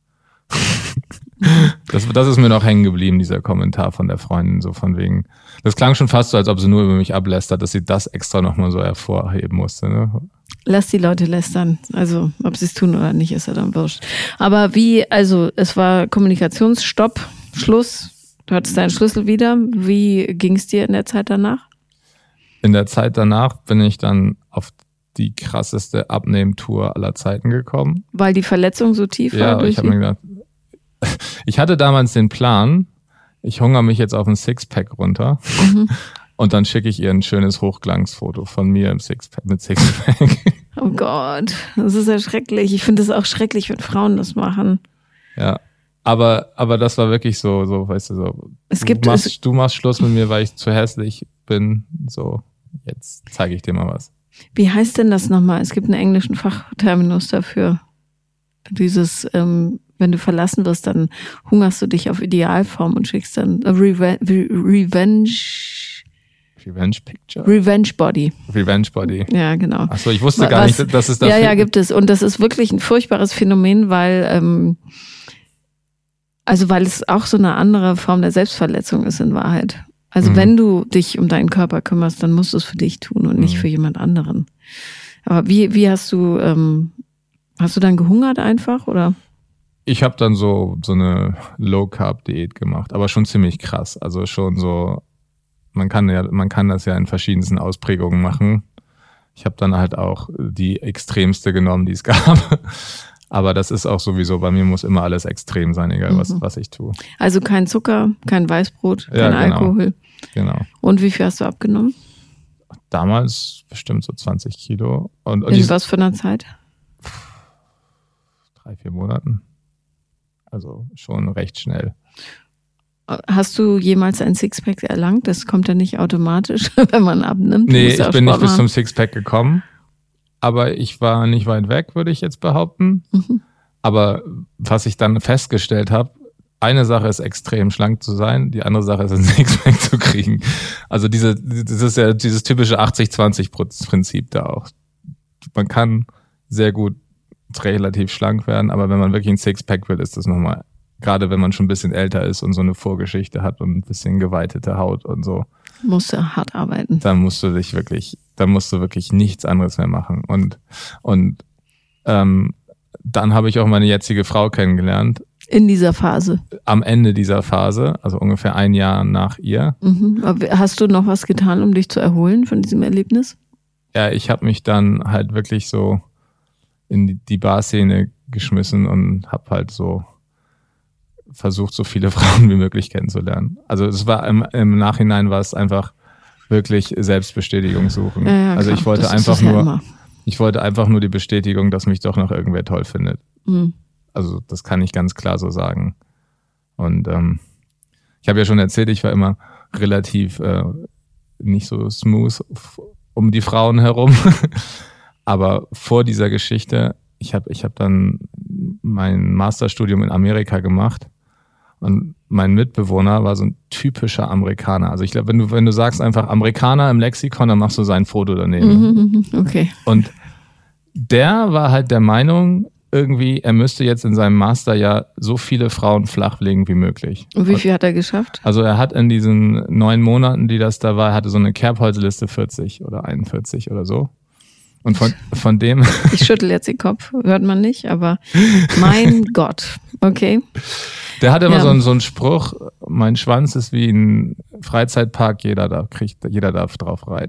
Das, das ist mir noch hängen geblieben, dieser Kommentar von der Freundin, so von wegen, das klang schon fast so, als ob sie nur über mich ablästert, dass sie das extra nochmal so hervorheben musste. Ne? Lass die Leute lästern, also ob sie es tun oder nicht, ist ja dann wurscht. Aber wie, also es war Kommunikationsstopp, Schluss, du hattest deinen Schlüssel wieder, wie ging es dir in der Zeit danach? In der Zeit danach bin ich dann auf die krasseste Abnehmtour aller Zeiten gekommen. Weil die Verletzung so tief war? Ja, ich habe mir gedacht, ich hatte damals den Plan, ich hungere mich jetzt auf ein Sixpack runter mhm. und dann schicke ich ihr ein schönes Hochglanzfoto von mir im Sixpack, mit Sixpack. Oh Gott, das ist ja schrecklich. Ich finde es auch schrecklich, wenn Frauen das machen. Ja, aber, aber das war wirklich so, so, weißt du, so, es gibt, du, machst, es, du machst Schluss mit mir, weil ich zu hässlich bin, so, jetzt zeige ich dir mal was. Wie heißt denn das nochmal? Es gibt einen englischen Fachterminus dafür. Dieses, ähm, wenn du verlassen wirst, dann hungerst du dich auf Idealform und schickst dann uh, Reve- Revenge... Revenge Picture? Revenge Body. Revenge Body. Ja, genau. Achso, ich wusste gar Was, nicht, dass es dafür... Ja, ja, gibt es. Und das ist wirklich ein furchtbares Phänomen, weil... Ähm, also weil es auch so eine andere Form der Selbstverletzung ist in Wahrheit. Also mhm. wenn du dich um deinen Körper kümmerst, dann musst du es für dich tun und nicht mhm. für jemand anderen. Aber wie, wie hast du... Ähm, hast du dann gehungert einfach, oder? Ich habe dann so so eine Low-Carb-Diät gemacht, aber schon ziemlich krass. Also schon so, man kann ja, man kann das ja in verschiedensten Ausprägungen machen. Ich habe dann halt auch die extremste genommen, die es gab. Aber das ist auch sowieso, bei mir muss immer alles extrem sein, egal mhm. was, was ich tue. Also kein Zucker, kein Weißbrot, kein ja, genau. Alkohol. Genau. Und wie viel hast du abgenommen? Damals bestimmt so zwanzig Kilo. Und, und in was für einer Zeit? Drei, vier Monaten. Also schon recht schnell. Hast du jemals ein Sixpack erlangt? Das kommt ja nicht automatisch, wenn man abnimmt. Nee, ich bin nicht bis zum Sixpack gekommen. Aber ich war nicht weit weg, würde ich jetzt behaupten. Mhm. Aber was ich dann festgestellt habe, eine Sache ist extrem schlank zu sein, die andere Sache ist ein Sixpack zu kriegen. Also diese, das ist ja dieses typische achtzig zwanzig Prinzip da auch. Man kann sehr gut relativ schlank werden, aber wenn man wirklich ein Sixpack will, ist das nochmal, gerade wenn man schon ein bisschen älter ist und so eine Vorgeschichte hat und ein bisschen geweitete Haut und so. Musst du hart arbeiten. Dann musst du dich wirklich, dann musst du wirklich nichts anderes mehr machen. Und, und ähm, dann habe ich auch meine jetzige Frau kennengelernt. In dieser Phase? Am Ende dieser Phase, also ungefähr ein Jahr nach ihr. Mhm. Hast du noch was getan, um dich zu erholen von diesem Erlebnis? Ja, ich habe mich dann halt wirklich so in die Bar-Szene geschmissen und habe halt so versucht, so viele Frauen wie möglich kennenzulernen. Also es war im, im Nachhinein war es einfach wirklich Selbstbestätigung suchen. Ja, ja, also klar. ich wollte das einfach ja nur, immer. ich wollte einfach nur die Bestätigung, dass mich doch noch irgendwer toll findet. Mhm. Also das kann ich ganz klar so sagen. Und ähm, ich habe ja schon erzählt, ich war immer relativ äh, nicht so smooth um die Frauen herum. Aber vor dieser Geschichte, ich habe ich hab dann mein Masterstudium in Amerika gemacht und mein Mitbewohner war so ein typischer Amerikaner. Also ich glaube, wenn du, wenn du sagst einfach Amerikaner im Lexikon, dann machst du sein Foto daneben. Okay. Und der war halt der Meinung, irgendwie, er müsste jetzt in seinem Masterjahr so viele Frauen flachlegen wie möglich. Und wie viel hat er geschafft? Also er hat in diesen neun Monaten, die das da war, hatte so eine Kerbholzliste vierzig oder einundvierzig oder so. Und von, von dem... Ich schüttel jetzt den Kopf, hört man nicht, aber mein Gott, okay. Der hat immer ja. so, einen, so einen Spruch, mein Schwanz ist wie ein Freizeitpark, jeder darf, kriegt, jeder darf drauf reiten.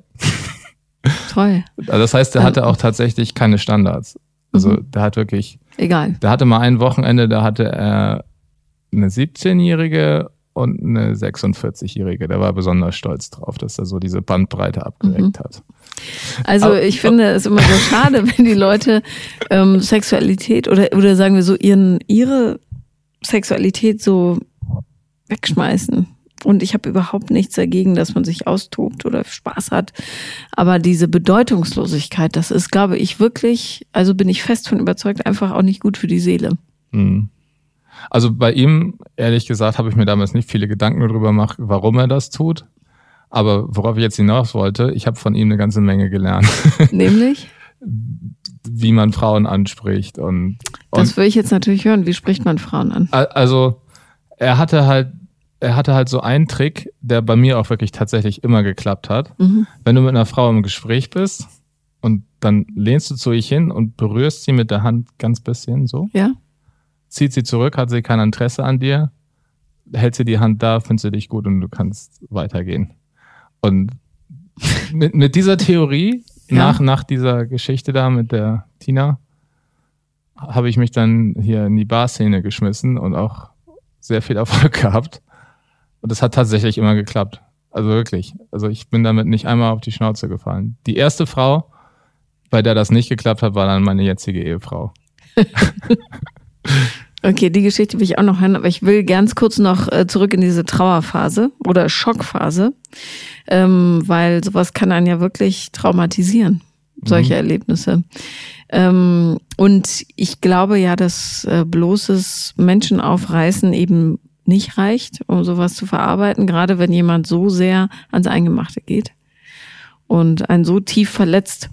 Toll. Also das heißt, der ähm, hatte auch tatsächlich keine Standards. Also mhm. der hat wirklich... Egal. Der hatte mal ein Wochenende, da hatte er eine siebzehnjährige und eine sechsundvierzigjährige. Der war besonders stolz drauf, dass er so diese Bandbreite abgedeckt mhm. hat. Also Aber, ich finde es immer so schade, wenn die Leute ähm, Sexualität oder, oder sagen wir so ihren, ihre Sexualität so wegschmeißen. Und ich habe überhaupt nichts dagegen, dass man sich austobt oder Spaß hat. Aber diese Bedeutungslosigkeit, das ist, glaube ich, wirklich, also bin ich fest von überzeugt, einfach auch nicht gut für die Seele. Mhm. Also bei ihm, ehrlich gesagt, habe ich mir damals nicht viele Gedanken darüber gemacht, warum er das tut. Aber worauf ich jetzt hinaus wollte, ich habe von ihm eine ganze Menge gelernt. Nämlich? Wie man Frauen anspricht. Und, und das will ich jetzt natürlich hören. Wie spricht man Frauen an? Also er hatte halt, er hatte halt so einen Trick, der bei mir auch wirklich tatsächlich immer geklappt hat. Mhm. Wenn du mit einer Frau im Gespräch bist und dann lehnst du zu ihr hin und berührst sie mit der Hand ganz bisschen so. Ja. Zieht sie zurück, hat sie kein Interesse an dir, hält sie die Hand da, findest du dich gut und du kannst weitergehen. Und mit, mit dieser Theorie, ja. nach, nach dieser Geschichte da mit der Tina, habe ich mich dann hier in die Barszene geschmissen und auch sehr viel Erfolg gehabt. Und das hat tatsächlich immer geklappt. Also wirklich. Also ich bin damit nicht einmal auf die Schnauze gefallen. Die erste Frau, bei der das nicht geklappt hat, war dann meine jetzige Ehefrau. Okay, die Geschichte will ich auch noch hören, aber ich will ganz kurz noch äh, zurück in diese Trauerphase oder Schockphase, ähm, weil sowas kann einen ja wirklich traumatisieren, solche mhm. Erlebnisse. Ähm, und ich glaube ja, dass äh, bloßes Menschenaufreißen eben nicht reicht, um sowas zu verarbeiten, gerade wenn jemand so sehr ans Eingemachte geht und einen so tief verletzt.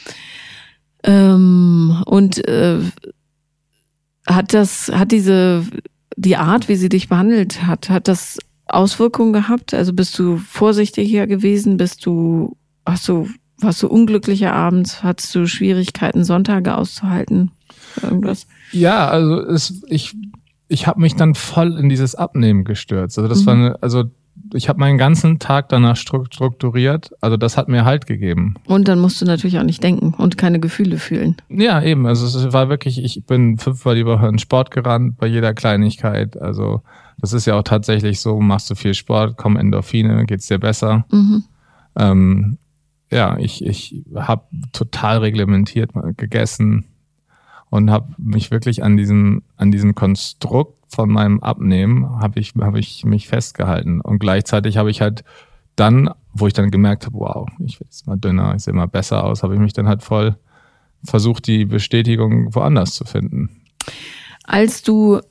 Ähm, und äh, Hat das, hat diese, die Art, wie sie dich behandelt hat, hat das Auswirkungen gehabt? Also bist du vorsichtiger gewesen? Bist du, hast du, warst du unglücklicher abends? Hattest du Schwierigkeiten, Sonntage auszuhalten? Irgendwas? Ja, also es, ich, ich habe mich dann voll in dieses Abnehmen gestürzt. Also das mhm. war, eine, also ich habe meinen ganzen Tag danach strukturiert. Also das hat mir Halt gegeben. Und dann musst du natürlich auch nicht denken und keine Gefühle fühlen. Ja, eben. Also es war wirklich, ich bin fünfmal die Woche in Sport gerannt, bei jeder Kleinigkeit. Also das ist ja auch tatsächlich so, machst du viel Sport, kommen Endorphine, geht's dir besser. Mhm. Ähm, ja, ich, ich habe total reglementiert gegessen und habe mich wirklich an diesem, an diesem Konstrukt von meinem Abnehmen habe ich, habe ich mich festgehalten. Und gleichzeitig habe ich halt dann, wo ich dann gemerkt habe, wow, ich werde jetzt mal dünner, ich sehe mal besser aus, habe ich mich dann halt voll versucht, die Bestätigung woanders zu finden. Als du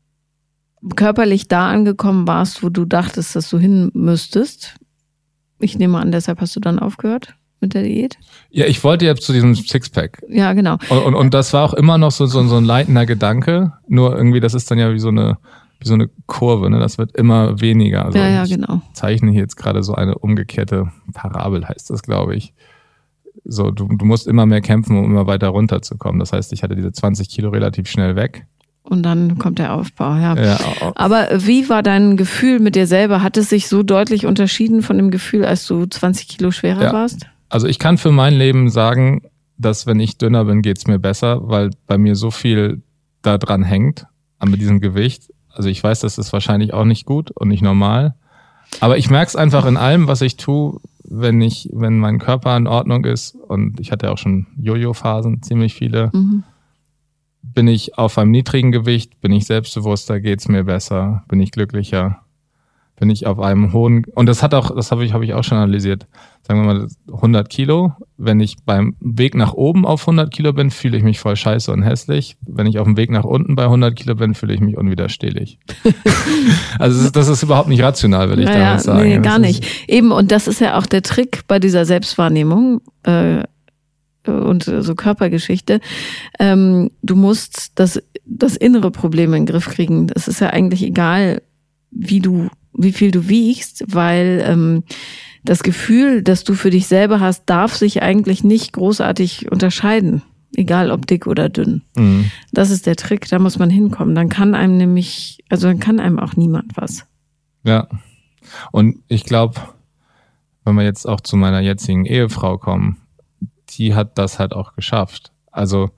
körperlich da angekommen warst, wo du dachtest, dass du hin müsstest, ich nehme an, deshalb hast du dann aufgehört mit der Diät? Ja, ich wollte jetzt zu diesem Sixpack. Ja, genau. Und, und, und das war auch immer noch so, so, so ein leitender Gedanke. Nur irgendwie, das ist dann ja wie so eine, wie so eine Kurve, ne? Das wird immer weniger. Also ja, ja, genau. Ich zeichne hier jetzt gerade so eine umgekehrte Parabel, heißt das, glaube ich. So, du, du musst immer mehr kämpfen, um immer weiter runterzukommen. Das heißt, ich hatte diese zwanzig Kilo relativ schnell weg. Und dann kommt der Aufbau, ja. ja. Aber wie war dein Gefühl mit dir selber? Hat es sich so deutlich unterschieden von dem Gefühl, als du zwanzig Kilo schwerer ja. warst? Also ich kann für mein Leben sagen, dass wenn ich dünner bin, geht's mir besser, weil bei mir so viel da dran hängt, an diesem Gewicht. Also ich weiß, das ist wahrscheinlich auch nicht gut und nicht normal. Aber ich merke es einfach in allem, was ich tue, wenn ich, wenn mein Körper in Ordnung ist. Und ich hatte auch schon Jojo-Phasen, ziemlich viele. Mhm. Bin ich auf einem niedrigen Gewicht, bin ich selbstbewusster, geht's mir besser, bin ich glücklicher. Bin ich auf einem hohen, und das hat auch, das habe ich, habe ich auch schon analysiert, sagen wir mal hundert Kilo. Wenn ich beim Weg nach oben auf hundert Kilo bin, fühle ich mich voll scheiße und hässlich. Wenn ich auf dem Weg nach unten bei hundert Kilo bin, fühle ich mich unwiderstehlich. Also das ist, das ist überhaupt nicht rational, will ich naja, damit sagen. Nee, gar das nicht. Eben, und das ist ja auch der Trick bei dieser Selbstwahrnehmung äh, und so Körpergeschichte. Ähm, du musst das, das innere Problem in den Griff kriegen. Es ist ja eigentlich egal, wie du wie viel du wiegst, weil ähm, das Gefühl, das du für dich selber hast, darf sich eigentlich nicht großartig unterscheiden, egal ob dick oder dünn. Mhm. Das ist der Trick, da muss man hinkommen. Dann kann einem nämlich, also dann kann einem auch niemand was. Ja, und ich glaube, wenn wir jetzt auch zu meiner jetzigen Ehefrau kommen, die hat das halt auch geschafft. Also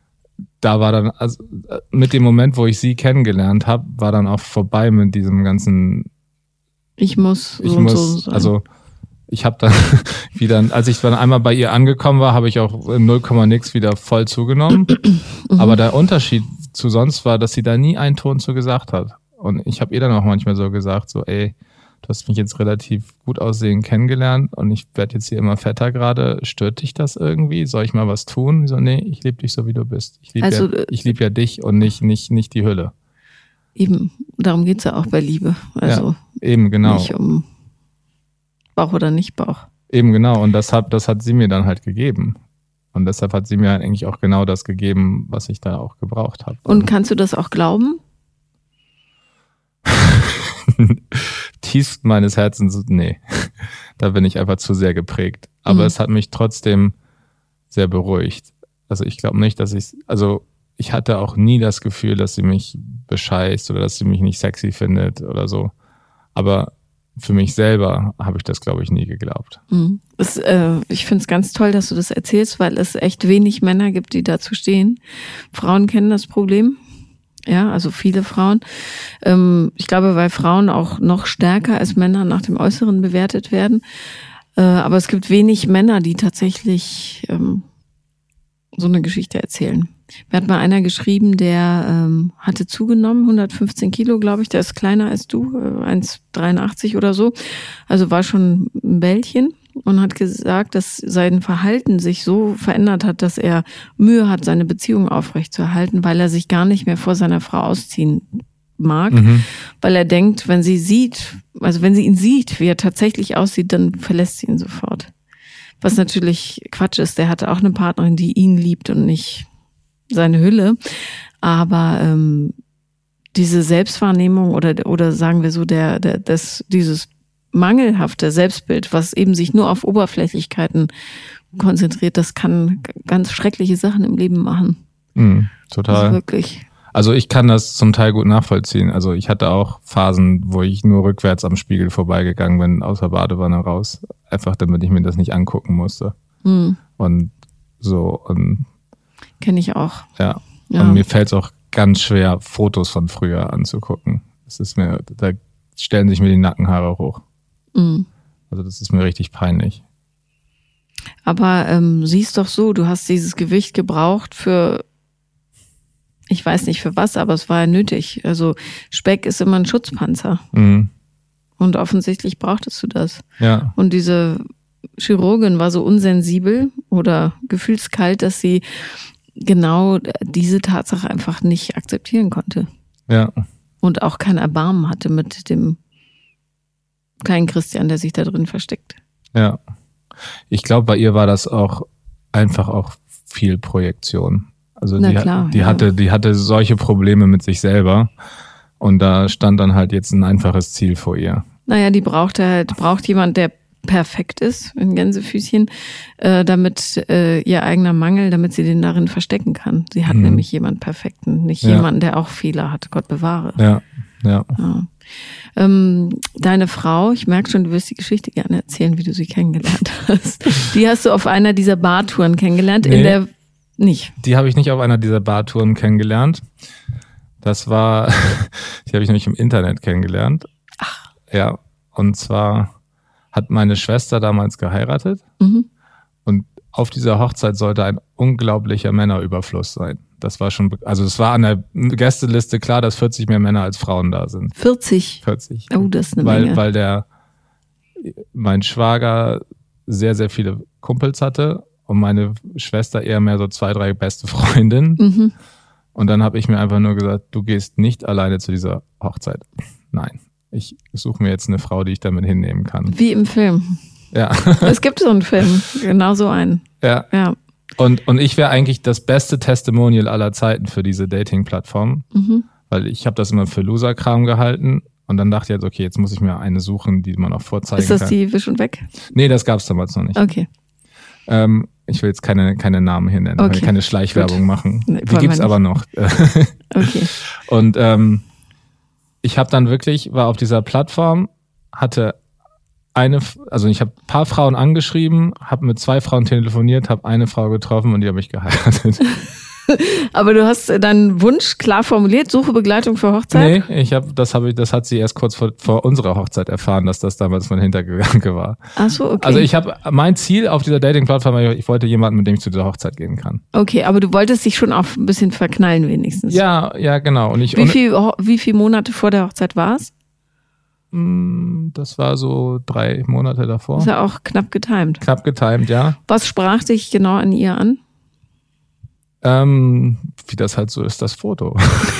da war dann, also mit dem Moment, wo ich sie kennengelernt habe, war dann auch vorbei mit diesem ganzen Ich muss so ich und muss, so sein. Also ich habe dann wieder, als ich dann einmal bei ihr angekommen war, habe ich auch in null Komma nix wieder voll zugenommen. Mhm. Aber der Unterschied zu sonst war, dass sie da nie einen Ton zu gesagt hat. Und ich habe ihr dann auch manchmal so gesagt, so ey, du hast mich jetzt relativ gut aussehen kennengelernt und ich werde jetzt hier immer fetter gerade. Stört dich das irgendwie? Soll ich mal was tun? So, nee, ich liebe dich so, wie du bist. Ich liebe Also, ja, ich lieb ja dich und nicht, nicht, nicht die Hülle. Eben, darum geht's ja auch bei Liebe. Also ja, eben, genau. Nicht um Bauch oder nicht Bauch. Eben, genau. Und das hat, das hat sie mir dann halt gegeben. Und deshalb hat sie mir halt eigentlich auch genau das gegeben, was ich da auch gebraucht habe. Und kannst du das auch glauben? Tiefst meines Herzens, nee. Da bin ich einfach zu sehr geprägt. Aber mhm. es hat mich trotzdem sehr beruhigt. Also ich glaube nicht, dass ich, also ich hatte auch nie das Gefühl, dass sie mich bescheißt oder dass sie mich nicht sexy findet oder so. Aber für mich selber habe ich das, glaube ich, nie geglaubt. Mhm. Das, äh, ich finde es ganz toll, dass du das erzählst, weil es echt wenig Männer gibt, die dazu stehen. Frauen kennen das Problem. Ja, also viele Frauen. Ähm, ich glaube, weil Frauen auch noch stärker als Männer nach dem Äußeren bewertet werden. Äh, aber es gibt wenig Männer, die tatsächlich ähm, so eine Geschichte erzählen. Mir hat mal einer geschrieben, der ähm, hatte zugenommen, hundertfünfzehn Kilo, glaube ich, der ist kleiner als du, äh, eins Komma dreiundachtzig oder so. Also war schon ein Bällchen und hat gesagt, dass sein Verhalten sich so verändert hat, dass er Mühe hat, seine Beziehung aufrechtzuerhalten, weil er sich gar nicht mehr vor seiner Frau ausziehen mag, mhm. weil er denkt, wenn sie sieht, also wenn sie ihn sieht, wie er tatsächlich aussieht, dann verlässt sie ihn sofort. Was natürlich Quatsch ist, der hatte auch eine Partnerin, die ihn liebt und nicht seine Hülle, aber ähm, diese Selbstwahrnehmung oder oder sagen wir so der der das dieses mangelhafte Selbstbild, was eben sich nur auf Oberflächlichkeiten konzentriert, das kann ganz schreckliche Sachen im Leben machen. Mm, total. Also wirklich. Also ich kann das zum Teil gut nachvollziehen. Also ich hatte auch Phasen, wo ich nur rückwärts am Spiegel vorbeigegangen bin, aus der Badewanne raus, einfach damit ich mir das nicht angucken musste. Mm. Und so und kenne ich auch. Ja. ja. Und mir fällt es auch ganz schwer, Fotos von früher anzugucken. Das ist mir, da stellen sich mir die Nackenhaare hoch. Mhm. Also das ist mir richtig peinlich. Aber ähm, siehst doch so, du hast dieses Gewicht gebraucht für, ich weiß nicht für was, aber es war ja nötig. Also Speck ist immer ein Schutzpanzer. Mhm. Und offensichtlich brauchtest du das. Ja. Und diese Chirurgin war so unsensibel oder gefühlskalt, dass sie genau diese Tatsache einfach nicht akzeptieren konnte. Ja. Und auch kein Erbarmen hatte mit dem kleinen Christian, der sich da drin versteckt. Ja. Ich glaube, bei ihr war das auch einfach auch viel Projektion. Also Na die, klar, die ja. hatte, die hatte solche Probleme mit sich selber und da stand dann halt jetzt ein einfaches Ziel vor ihr. Naja, die brauchte halt, braucht jemand, der perfekt ist, in Gänsefüßchen, äh, damit äh, ihr eigener Mangel, damit sie den darin verstecken kann. Sie hat mhm. nämlich jemanden Perfekten, nicht ja. jemanden, der auch Fehler hat. Gott bewahre. Ja, ja. ja. Ähm, deine Frau, ich merke schon, du wirst die Geschichte gerne erzählen, wie du sie kennengelernt hast. Die hast du auf einer dieser Bartouren kennengelernt, nee, in der nicht. Die habe ich nicht auf einer dieser Bartouren kennengelernt. Das war, die habe ich nämlich im Internet kennengelernt. Ach. Ja, und zwar hat meine Schwester damals geheiratet mhm. und auf dieser Hochzeit sollte ein unglaublicher Männerüberfluss sein. Das war schon, also es war an der Gästeliste klar, dass vierzig mehr Männer als Frauen da sind. vierzig? vierzig. Oh, das ist eine weil, Menge. Weil der, mein Schwager sehr, sehr viele Kumpels hatte und meine Schwester eher mehr so zwei, drei beste Freundinnen. Mhm. Und dann habe ich mir einfach nur gesagt, du gehst nicht alleine zu dieser Hochzeit. Nein. Ich suche mir jetzt eine Frau, die ich damit hinnehmen kann. Wie im Film. Ja. Es gibt so einen Film, genau so einen. Ja. ja. Und, und ich wäre eigentlich das beste Testimonial aller Zeiten für diese Dating-Plattform, mhm. weil ich habe das immer für Loser-Kram gehalten und dann dachte ich jetzt, okay, jetzt muss ich mir eine suchen, die man auch vorzeigen kann. Ist das kann. die Wisch und Weg? Nee, das gab es damals noch nicht. Okay. Ähm, ich will jetzt keine, keine Namen hier nennen, okay. keine Schleichwerbung Gut. machen. Nee, die gibt's aber noch. Okay. Und ähm, ich habe dann wirklich, war auf dieser Plattform, hatte eine, also ich habe ein paar Frauen angeschrieben, habe mit zwei Frauen telefoniert, habe eine Frau getroffen und die habe ich geheiratet. Aber du hast deinen Wunsch klar formuliert, Suche Begleitung für Hochzeit? Nee, ich habe, das habe ich, das hat sie erst kurz vor, vor unserer Hochzeit erfahren, dass das damals mein Hintergedanke war. Ach so, okay. Also ich habe, mein Ziel auf dieser Dating-Plattform war, ich wollte jemanden, mit dem ich zu dieser Hochzeit gehen kann. Okay, aber du wolltest dich schon auch ein bisschen verknallen wenigstens. Ja, ja, genau. Und ich, wie viel, wie viele Monate vor der Hochzeit war es? Das war so drei Monate davor. Ist ja auch knapp getimed. Knapp getimed, ja. Was sprach dich genau an ihr an? Ähm, wie das halt so ist, das Foto.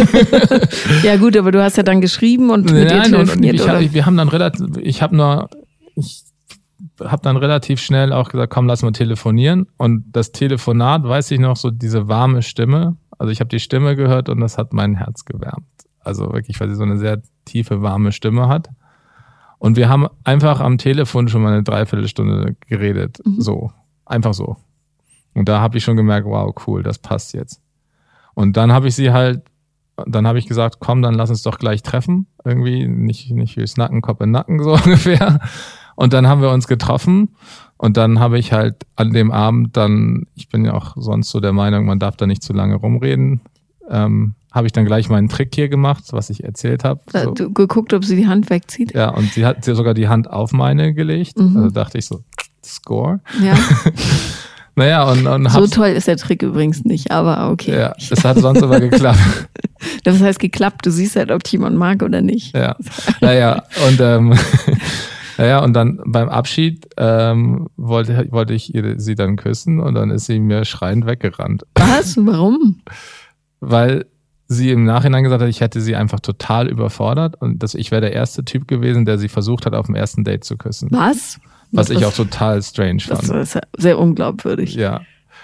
Ja gut, aber du hast ja dann geschrieben und mit Nein, ihr telefoniert, ich, oder? Ich, wir haben dann relativ, ich habe nur, ich habe dann relativ schnell auch gesagt, komm, lass mal telefonieren. Und das Telefonat, weiß ich noch, so diese warme Stimme. Also ich habe die Stimme gehört und das hat mein Herz gewärmt. Also wirklich, weil sie so eine sehr tiefe, warme Stimme hat. Und wir haben einfach am Telefon schon mal eine Dreiviertelstunde geredet. Mhm. So, einfach so. Und da habe ich schon gemerkt, wow, cool, das passt jetzt. Und dann habe ich sie halt, dann habe ich gesagt, komm, dann lass uns doch gleich treffen. Irgendwie nicht, nicht wie Snacken, Kopf in Nacken, so ungefähr. Und dann haben wir uns getroffen. Und dann habe ich halt an dem Abend dann, ich bin ja auch sonst so der Meinung, man darf da nicht zu lange rumreden, ähm, habe ich dann gleich meinen Trick hier gemacht, was ich erzählt habe. So. Du geguckt, ob sie die Hand wegzieht? Ja, und sie hat sogar die Hand auf meine gelegt. Mhm. Also dachte ich so, Score. Ja. Naja, und, und so toll ist der Trick übrigens nicht, aber okay. Ja, es hat sonst aber geklappt. Das heißt geklappt, du siehst halt, ob jemand mag oder nicht. Ja, naja, und ähm, naja, und dann beim Abschied ähm, wollte, wollte ich ihr, sie dann küssen und dann ist sie mir schreiend weggerannt. Was? Warum? Weil sie im Nachhinein gesagt hat, ich hätte sie einfach total überfordert und dass ich wäre der erste Typ gewesen, der sie versucht hat, auf dem ersten Date zu küssen. Was? Was das ich ist, auch total strange fand. Das ist sehr unglaubwürdig. Ja.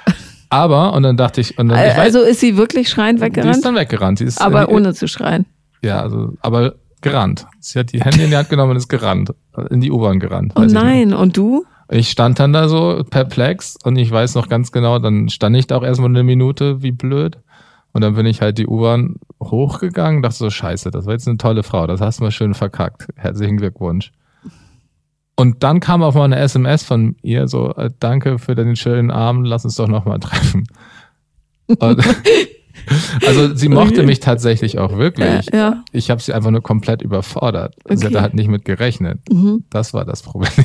Aber, und dann dachte ich... Und dann, ich also weiß, ist sie wirklich schreiend weggerannt? Sie ist dann weggerannt. Sie ist aber die, ohne zu schreien? Ja, also, aber gerannt. Sie hat die Hände in die Hand genommen und ist gerannt. In die U-Bahn gerannt. Oh nein, und du? Ich stand dann da so perplex und ich weiß noch ganz genau, dann stand ich da auch erstmal eine Minute, wie blöd. Und dann bin ich halt die U-Bahn hochgegangen, dachte so, scheiße, das war jetzt eine tolle Frau, das hast du mal schön verkackt. Herzlichen Glückwunsch. Und dann kam auch mal eine S M S von ihr, so, äh, danke für den schönen Abend, lass uns doch nochmal treffen. Und, also sie mochte okay. mich tatsächlich auch wirklich. Ja, ja. Ich habe sie einfach nur komplett überfordert. Okay. Sie hatte halt nicht mit gerechnet. Mhm. Das war das Problem.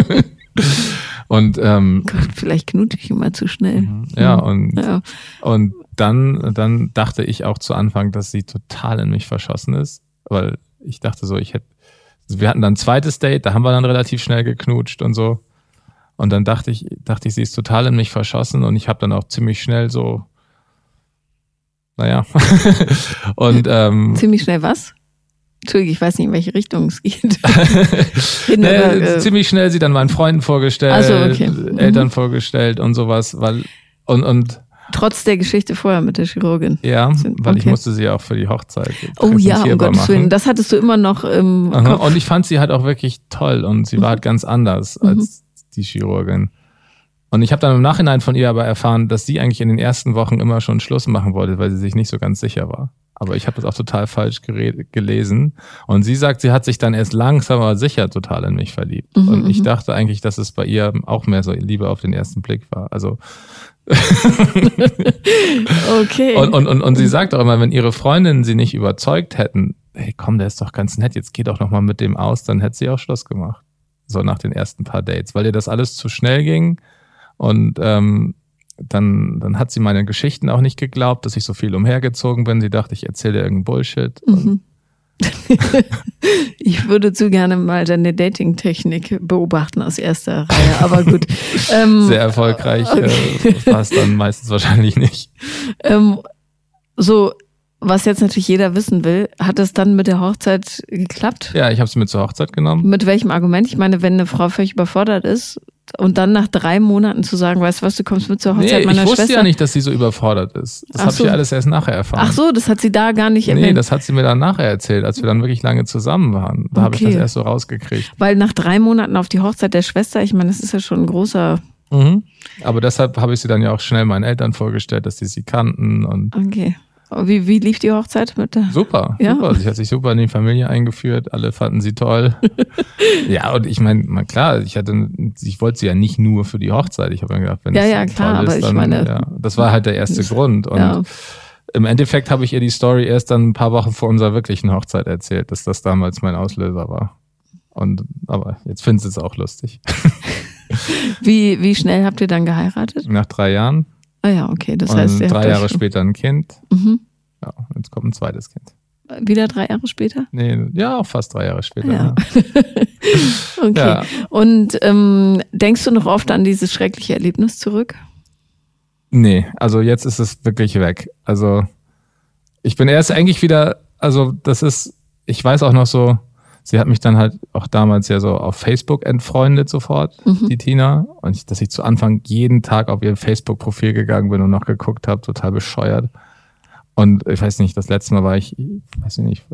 Und ähm, Gott, vielleicht knutsche ich immer zu schnell. Ja, und, ja. und dann, dann dachte ich auch zu Anfang, dass sie total in mich verschossen ist, weil ich dachte so, ich hätte, wir hatten dann ein zweites Date, da haben wir dann relativ schnell geknutscht und so. Und dann dachte ich, dachte ich, sie ist total in mich verschossen und ich habe dann auch ziemlich schnell so, naja. und ähm, ziemlich schnell was? Entschuldigung, ich weiß nicht, in welche Richtung es geht. nee, äh, ziemlich schnell sie dann meinen Freunden vorgestellt, also, okay. Eltern mhm. vorgestellt und sowas, weil und und trotz der Geschichte vorher mit der Chirurgin. Ja, weil okay. ich musste sie auch für die Hochzeit Oh ja, um Gottes Willen, das hattest du immer noch im Aha. Kopf. Und ich fand sie halt auch wirklich toll und sie mhm. war halt ganz anders als mhm. die Chirurgin. Und ich habe dann im Nachhinein von ihr aber erfahren, dass sie eigentlich in den ersten Wochen immer schon Schluss machen wollte, weil sie sich nicht so ganz sicher war. Aber ich habe das auch total falsch gered- gelesen. Und sie sagt, sie hat sich dann erst langsam aber sicher total in mich verliebt. Mhm, und ich m- dachte eigentlich, dass es bei ihr auch mehr so Liebe auf den ersten Blick war. Also okay. Und, und, und, und sie sagt auch immer, wenn ihre Freundinnen sie nicht überzeugt hätten, hey komm, der ist doch ganz nett, jetzt geh doch noch mal mit dem aus, dann hätte sie auch Schluss gemacht. So nach den ersten paar Dates, weil ihr das alles zu schnell ging. Und ähm, dann, dann hat sie meine Geschichten auch nicht geglaubt, dass ich so viel umhergezogen bin. Sie dachte, ich erzähle irgendeinen Bullshit. Mhm. Ich würde zu gerne mal deine Dating-Technik beobachten aus erster Reihe, aber gut. Ähm, Sehr erfolgreich okay. äh, war es dann meistens wahrscheinlich nicht. Ähm, so, was jetzt natürlich jeder wissen will, hat es dann mit der Hochzeit geklappt? Ja, ich habe sie mit zur Hochzeit genommen. Mit welchem Argument? Ich meine, wenn eine Frau völlig überfordert ist und dann nach drei Monaten zu sagen, weißt du was, du kommst mit zur Hochzeit nee, meiner Schwester. Ich wusste Schwester. ja nicht, dass sie so überfordert ist. Das habe so. ich ja alles erst nachher erfahren. Ach so, das hat sie da gar nicht erwähnt. Nee, das hat sie mir dann nachher erzählt, als wir dann wirklich lange zusammen waren. Da okay. habe ich das erst so rausgekriegt. Weil nach drei Monaten auf die Hochzeit der Schwester, ich meine, das ist ja schon ein großer... Mhm. Aber deshalb habe ich sie dann ja auch schnell meinen Eltern vorgestellt, dass die sie kannten. Und okay. Wie, wie lief die Hochzeit mit der? Super, ja? super. Sie hat sich super in die Familie eingeführt. Alle fanden sie toll. Ja, und ich meine, klar, ich hatte, ich wollte sie ja nicht nur für die Hochzeit. Ich habe mir gedacht, wenn ja, es ja, klar, toll ist, aber dann, ich meine, ja, das war halt der erste Grund. Und ja. im Endeffekt habe ich ihr die Story erst dann ein paar Wochen vor unserer wirklichen Hochzeit erzählt, dass das damals mein Auslöser war. Und aber jetzt findet sie es auch lustig. Wie, wie schnell habt ihr dann geheiratet? Nach drei Jahren. Ah ja, okay. Das und heißt, ihr drei habt Jahre schon... später ein Kind. Mhm. Ja, jetzt kommt ein zweites Kind. Wieder drei Jahre später? Nee, ja, auch fast drei Jahre später. Ja. Ja. Okay. Ja. Und ähm, denkst du noch oft an dieses schreckliche Erlebnis zurück? Nee, also jetzt ist es wirklich weg. Also ich bin erst eigentlich wieder, also das ist, ich weiß auch noch so, sie hat mich dann halt auch damals ja so auf Facebook entfreundet sofort, mhm. die Tina. Und ich, dass ich zu Anfang jeden Tag auf ihr Facebook-Profil gegangen bin und noch geguckt habe, total bescheuert. Und ich weiß nicht, das letzte Mal war ich, ich weiß nicht,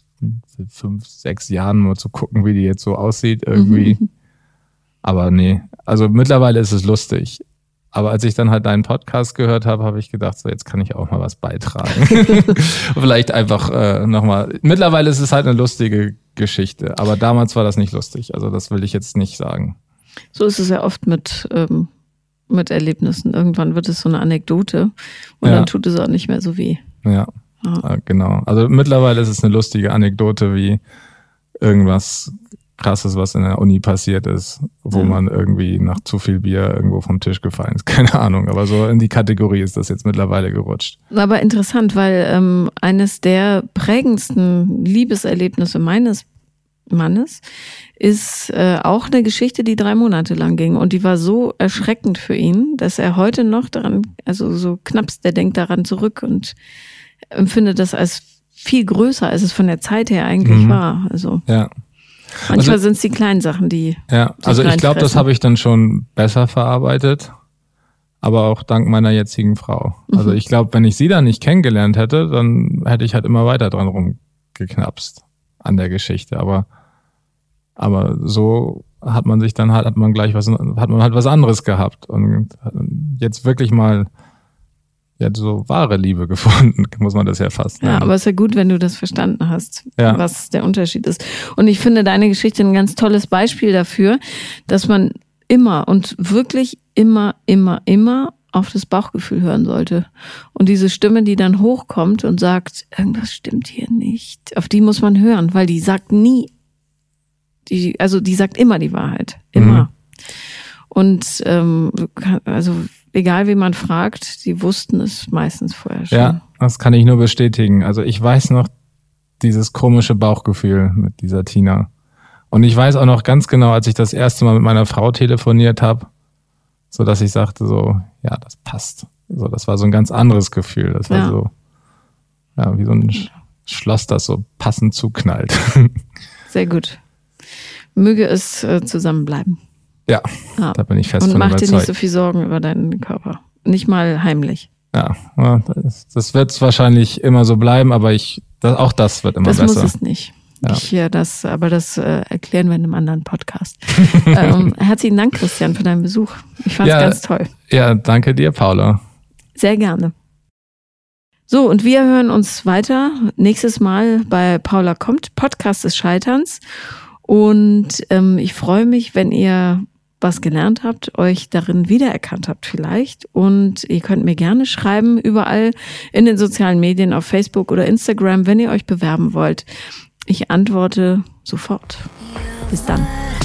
fünf, sechs Jahren mal zu gucken, wie die jetzt so aussieht irgendwie. Mhm. Aber nee, also mittlerweile ist es lustig. Aber als ich dann halt deinen Podcast gehört habe, habe ich gedacht, so jetzt kann ich auch mal was beitragen. Vielleicht einfach äh, nochmal. Mittlerweile ist es halt eine lustige Geschichte, aber damals war das nicht lustig. Also das will ich jetzt nicht sagen. So ist es ja oft mit, ähm, mit Erlebnissen. Irgendwann wird es so eine Anekdote und ja. dann tut es auch nicht mehr so weh. Ja, ja, genau. Also mittlerweile ist es eine lustige Anekdote, wie irgendwas Krasses, was in der Uni passiert ist, wo ja. man irgendwie nach zu viel Bier irgendwo vom Tisch gefallen ist. Keine Ahnung, aber so in die Kategorie ist das jetzt mittlerweile gerutscht. Aber interessant, weil ähm, eines der prägendsten Liebeserlebnisse meines Mannes ist äh, auch eine Geschichte, die drei Monate lang ging. Und die war so erschreckend für ihn, dass er heute noch daran, also so knappst, der denkt daran zurück und empfindet das als viel größer, als es von der Zeit her eigentlich mhm. war. Also ja. Manchmal also, sind es die kleinen Sachen, die. Ja, also ich glaube, das habe ich dann schon besser verarbeitet, aber auch dank meiner jetzigen Frau. Mhm. Also ich glaube, wenn ich sie dann nicht kennengelernt hätte, dann hätte ich halt immer weiter dran rumgeknapst an der Geschichte. Aber, aber so hat man sich dann halt, hat man gleich was, hat man halt was anderes gehabt und jetzt wirklich mal jetzt so wahre Liebe gefunden, muss man das ja fast nennen. Ja, aber es ist ja gut, wenn du das verstanden hast, ja. was der Unterschied ist. Und ich finde deine Geschichte ein ganz tolles Beispiel dafür, dass man immer und wirklich immer, immer, immer auf das Bauchgefühl hören sollte. Und diese Stimme, die dann hochkommt und sagt, irgendwas stimmt hier nicht, auf die muss man hören, weil die sagt nie, die, also die sagt immer die Wahrheit. Immer. Mhm. Und ähm, also egal wie man fragt, die wussten es meistens vorher schon. Ja, das kann ich nur bestätigen. Also ich weiß noch dieses komische Bauchgefühl mit dieser Tina. Und ich weiß auch noch ganz genau, als ich das erste Mal mit meiner Frau telefoniert habe, so dass ich sagte so, ja, das passt. So, das war so ein ganz anderes Gefühl. Das war ja. so, ja, wie so ein Schloss, das so passend zuknallt. Sehr gut. Möge es äh, zusammenbleiben. Ja, ja, da bin ich fest und von mach überzeugt. dir nicht so viel Sorgen über deinen Körper. Nicht mal heimlich. Ja, das, das wird es wahrscheinlich immer so bleiben, aber ich, das, auch das wird immer das besser. Das muss es nicht. Ja. Ich, ja, das, aber das äh, erklären wir in einem anderen Podcast. ähm, herzlichen Dank, Christian, für deinen Besuch. Ich fand es ja, ganz toll. Ja, danke dir, Paula. Sehr gerne. So, und wir hören uns weiter nächstes Mal bei Paula kommt, Podcast des Scheiterns. Und ähm, ich freue mich, wenn ihr was gelernt habt, euch darin wiedererkannt habt vielleicht. Und ihr könnt mir gerne schreiben, überall in den sozialen Medien, auf Facebook oder Instagram, wenn ihr euch bewerben wollt. Ich antworte sofort. Bis dann.